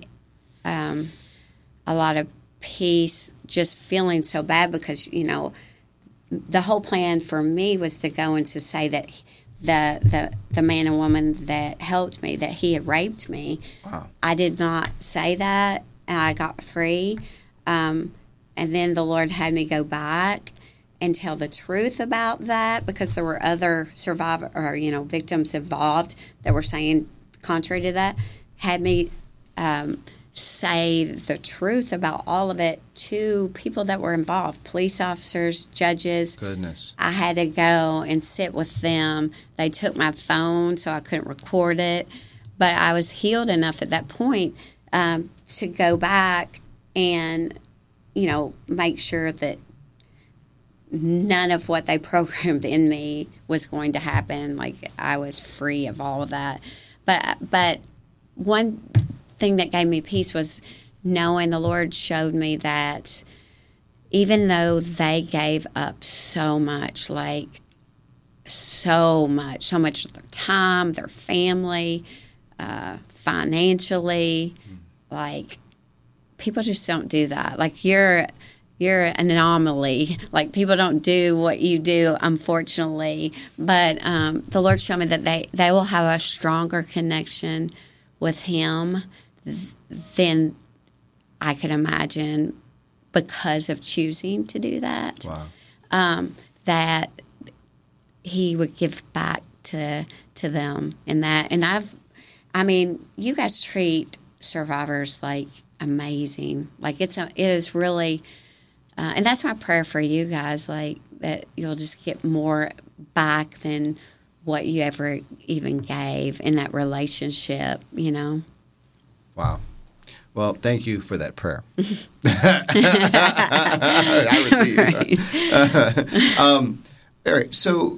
a lot of peace, just feeling so bad because, the whole plan for me was to go and to say that the man and woman that helped me, that he had raped me. Wow. I did not say that, and I got free. And then the Lord had me go back and tell the truth about that, because there were other victims involved that were saying contrary to that. Had me say the truth about all of it to people that were involved, police officers, judges. Goodness. I had to go and sit with them. They took my phone so I couldn't record it. But I was healed enough at that point to go back and, make sure that none of what they programmed in me was going to happen. Like, I was free of all of that. But one thing that gave me peace was knowing the Lord showed me that even though they gave up so much of their time, their family, financially, like, people just don't do that. Like, you're you're an anomaly. Like, people don't do what you do, unfortunately. But the Lord showed me that they will have a stronger connection with Him than I could imagine because of choosing to do that. Wow. That He would give back to them in that. And I mean, you guys treat survivors like amazing. Like, it is really, and that's my prayer for you guys, like, that you'll just get more back than what you ever even gave in that relationship, you know? Wow. Well, thank you for that prayer. I receive. All right. So,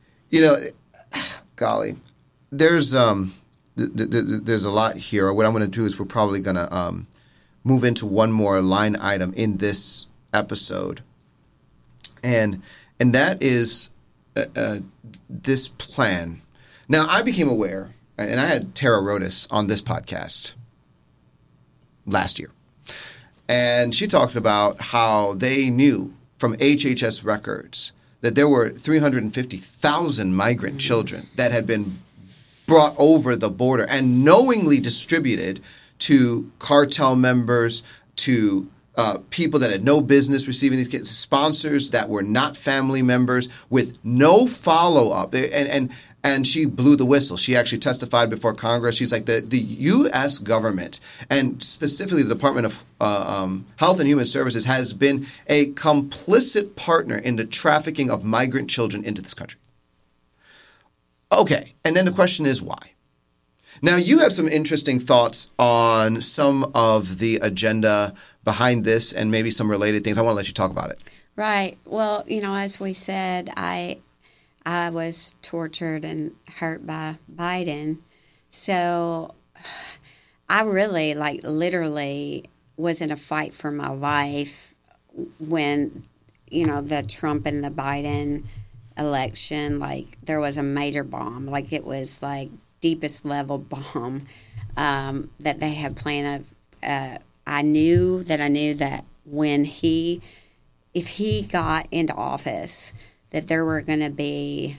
golly, there's a lot here. What I'm going to do is we're probably going to move into one more line item in this episode, and that is this plan. Now, I became aware, and I had Tara Rodas on this podcast last year, and she talked about how they knew from HHS records that there were 350,000 migrant children that had been brought over the border and knowingly distributed to cartel members, to people that had no business receiving these kids, sponsors that were not family members, with no follow-up. And she blew the whistle. She actually testified before Congress. She's like, the U.S. government, and specifically the Department of Health and Human Services, has been a complicit partner in the trafficking of migrant children into this country. Okay, and then the question is why? Now, you have some interesting thoughts on some of the agenda behind this and maybe some related things. I want to let you talk about it. Right. Well, as we said, I was tortured and hurt by Biden. So I really, literally was in a fight for my life when, the Trump and the Biden election, there was a major bomb. It was deepest level bomb that they had planned. I knew that when if he got into office, that there were going to be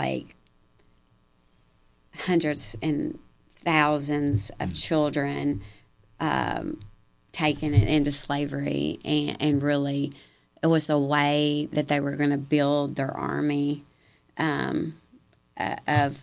hundreds and thousands of children taken into slavery, and really it was a way that they were going to build their army of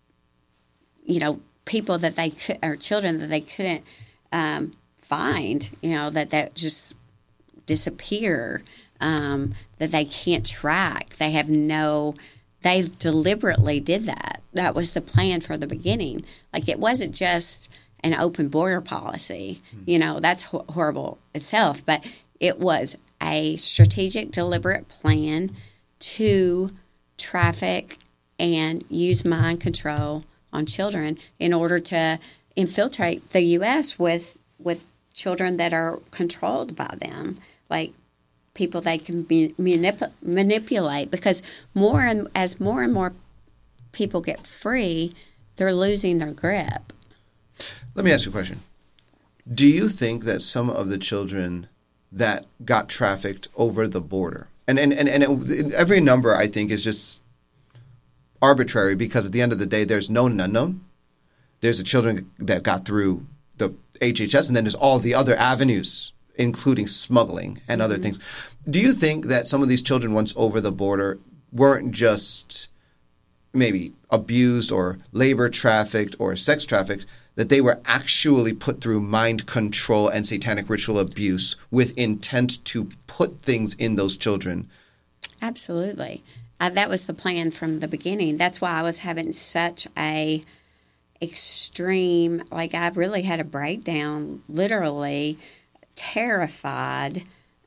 people that they could, or children that they couldn't find, that just disappear, that they can't track. They deliberately did that. That was the plan for the beginning. It wasn't just an open border policy. That's horrible itself, but it was a strategic, deliberate plan to traffic and use mind control on children in order to infiltrate the U.S. with children that are controlled by them, people they can manipulate. Because as more and more people get free, they're losing their grip. Let me ask you a question. Do you think that some of the children that got trafficked over the border, and every number I think is just arbitrary, because at the end of the day, there's known and unknown. There's the children that got through the HHS, and then there's all the other avenues, including smuggling and other things. Do you think that some of these children, once over the border, weren't just maybe abused or labor trafficked or sex trafficked, that they were actually put through mind control and satanic ritual abuse with intent to put things in those children? Absolutely. That was the plan from the beginning. That's why I was having such a extreme, I really had a breakdown, literally terrified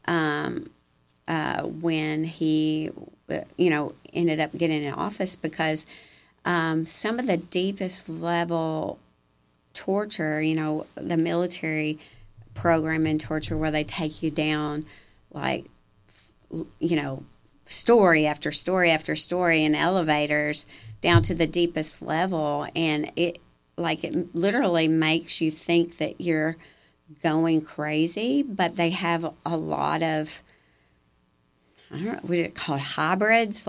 when he, ended up getting in office, because some of the deepest level torture, the military program in torture, where they take you down, story after story after story in elevators down to the deepest level, and it literally makes you think that you're going crazy. But they have a lot of I don't know, what is it called, hybrids?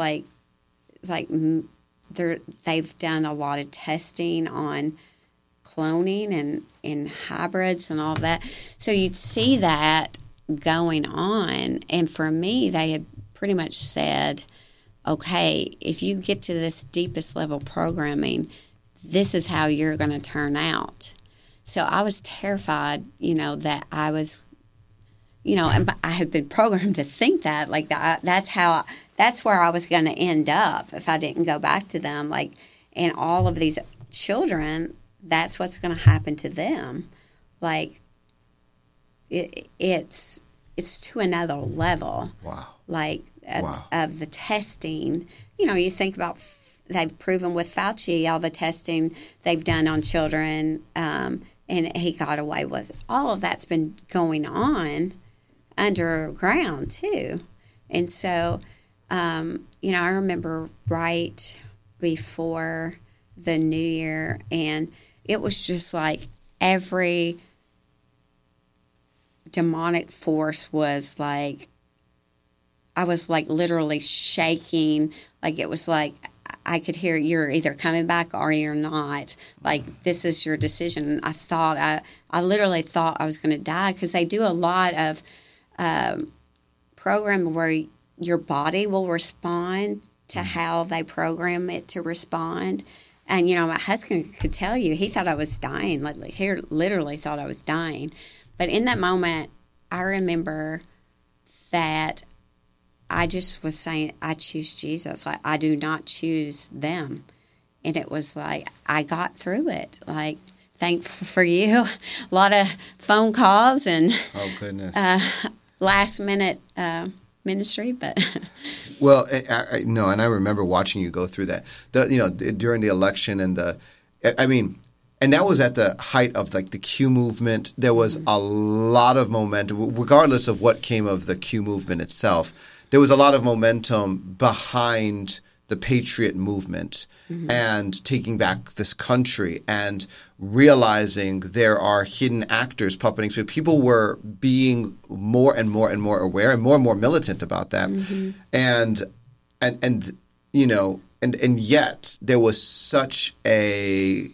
They've done a lot of testing on cloning and hybrids and all of that. So you'd see that going on. And for me, they had pretty much said, okay, if you get to this deepest level programming, this is how you're going to turn out. So I was terrified, that I was, and I had been programmed to think that, like, that's where I was going to end up if I didn't go back to them. Like, and all of these children, that's what's going to happen to them. Like, it's to another level. Wow. Like, of the testing. You think about, they've proven with Fauci all the testing they've done on children, and he got away with all of that's been going on underground too. And so, I remember right before the New Year, and it was just like every demonic force was like, I was like literally shaking. Like, it was like I could hear, you're either coming back or you're not. Like, this is your decision. I literally thought I was going to die, because they do a lot of program where your body will respond to how they program it to respond. And, my husband could tell you, he thought I was dying. Like, he literally thought I was dying. But in that moment, I remember that I just was saying, I choose Jesus. Like, I do not choose them. And it was like, I got through it. Like, thankful for you. A lot of phone calls and oh goodness, last minute ministry, but well, no, and I remember watching you go through that. During the election and and that was at the height of like the Q movement. There was a lot of momentum, regardless of what came of the Q movement itself. There was a lot of momentum behind the Patriot movement and taking back this country and realizing there are hidden actors puppeting. So people were being more and more and more aware and more militant about that. And yet there was such a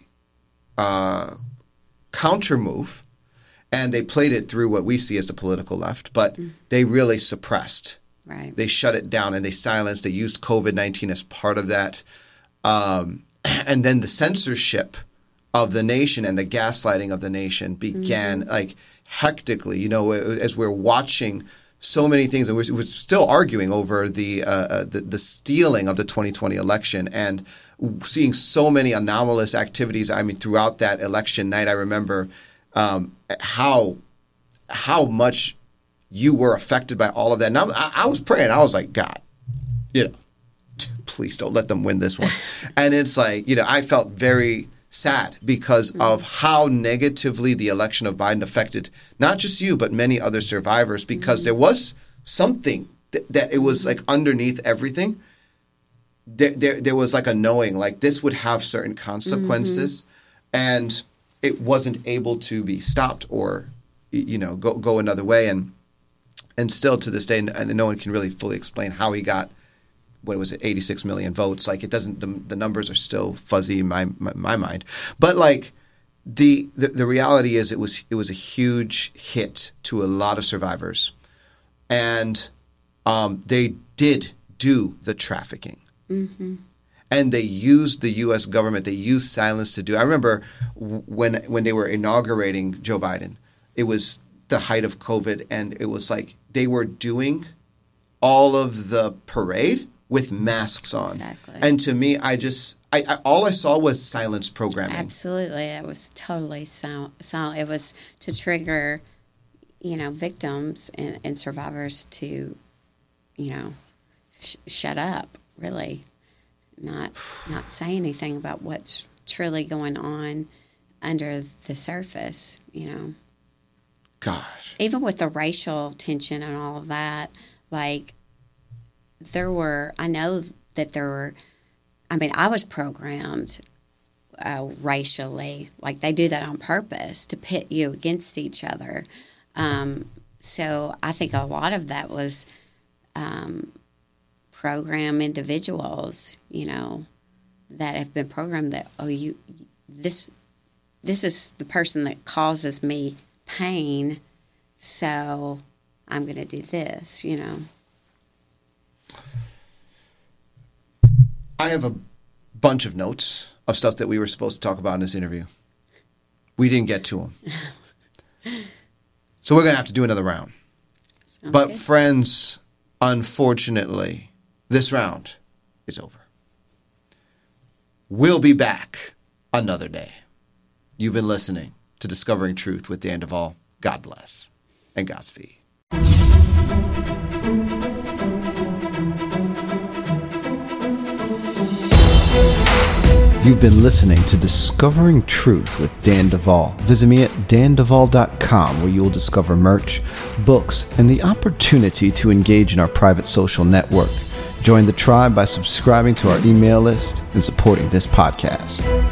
counter move, and they played it through what we see as the political left, but they really suppressed. Right. They shut it down and they silenced. They used COVID-19 as part of that. And then the censorship of the nation and the gaslighting of the nation began like hectically, as we're watching so many things. And we're still arguing over the stealing of the 2020 election and seeing so many anomalous activities. I mean, throughout that election night, I remember how much you were affected by all of that. And I was praying. I was like, God, please don't let them win this one. And it's like, I felt very sad because of how negatively the election of Biden affected not just you, but many other survivors, because there was something that it was like underneath everything. There was like a knowing, like this would have certain consequences, and it wasn't able to be stopped or, go another way. And still to this day, and no one can really fully explain how he got, 86 million votes. Like, it doesn't. The numbers are still fuzzy in my mind. But like the reality is, it was a huge hit to a lot of survivors, and they did do the trafficking, and they used the U.S. government. They used silence to do. I remember when they were inaugurating Joe Biden, it was the height of COVID, and it was like they were doing all of the parade with masks on. Exactly. And to me, I all I saw was silence programming. Absolutely. It was totally silent. It was to trigger, victims and survivors to, shut up, really. Not say anything about what's truly going on under the surface, Gosh. Even with the racial tension and all of that, like, I know that there were, I was programmed racially. Like, they do that on purpose to pit you against each other. So I think a lot of that was program individuals, that have been programmed that, this is the person that causes me pain, so I'm going to do this, I have a bunch of notes of stuff that we were supposed to talk about in this interview. We didn't get to them. So we're going to have to do another round. Sounds But good. friends, unfortunately, this round is over. We'll be back another day. You've been listening to Discovering Truth with Dan Duvall. God bless and Godspeed. You've been listening to Discovering Truth with Dan Duvall. Visit me at danduvall.com, where you will discover merch, books, and the opportunity to engage in our private social network. Join the tribe by subscribing to our email list and supporting this podcast.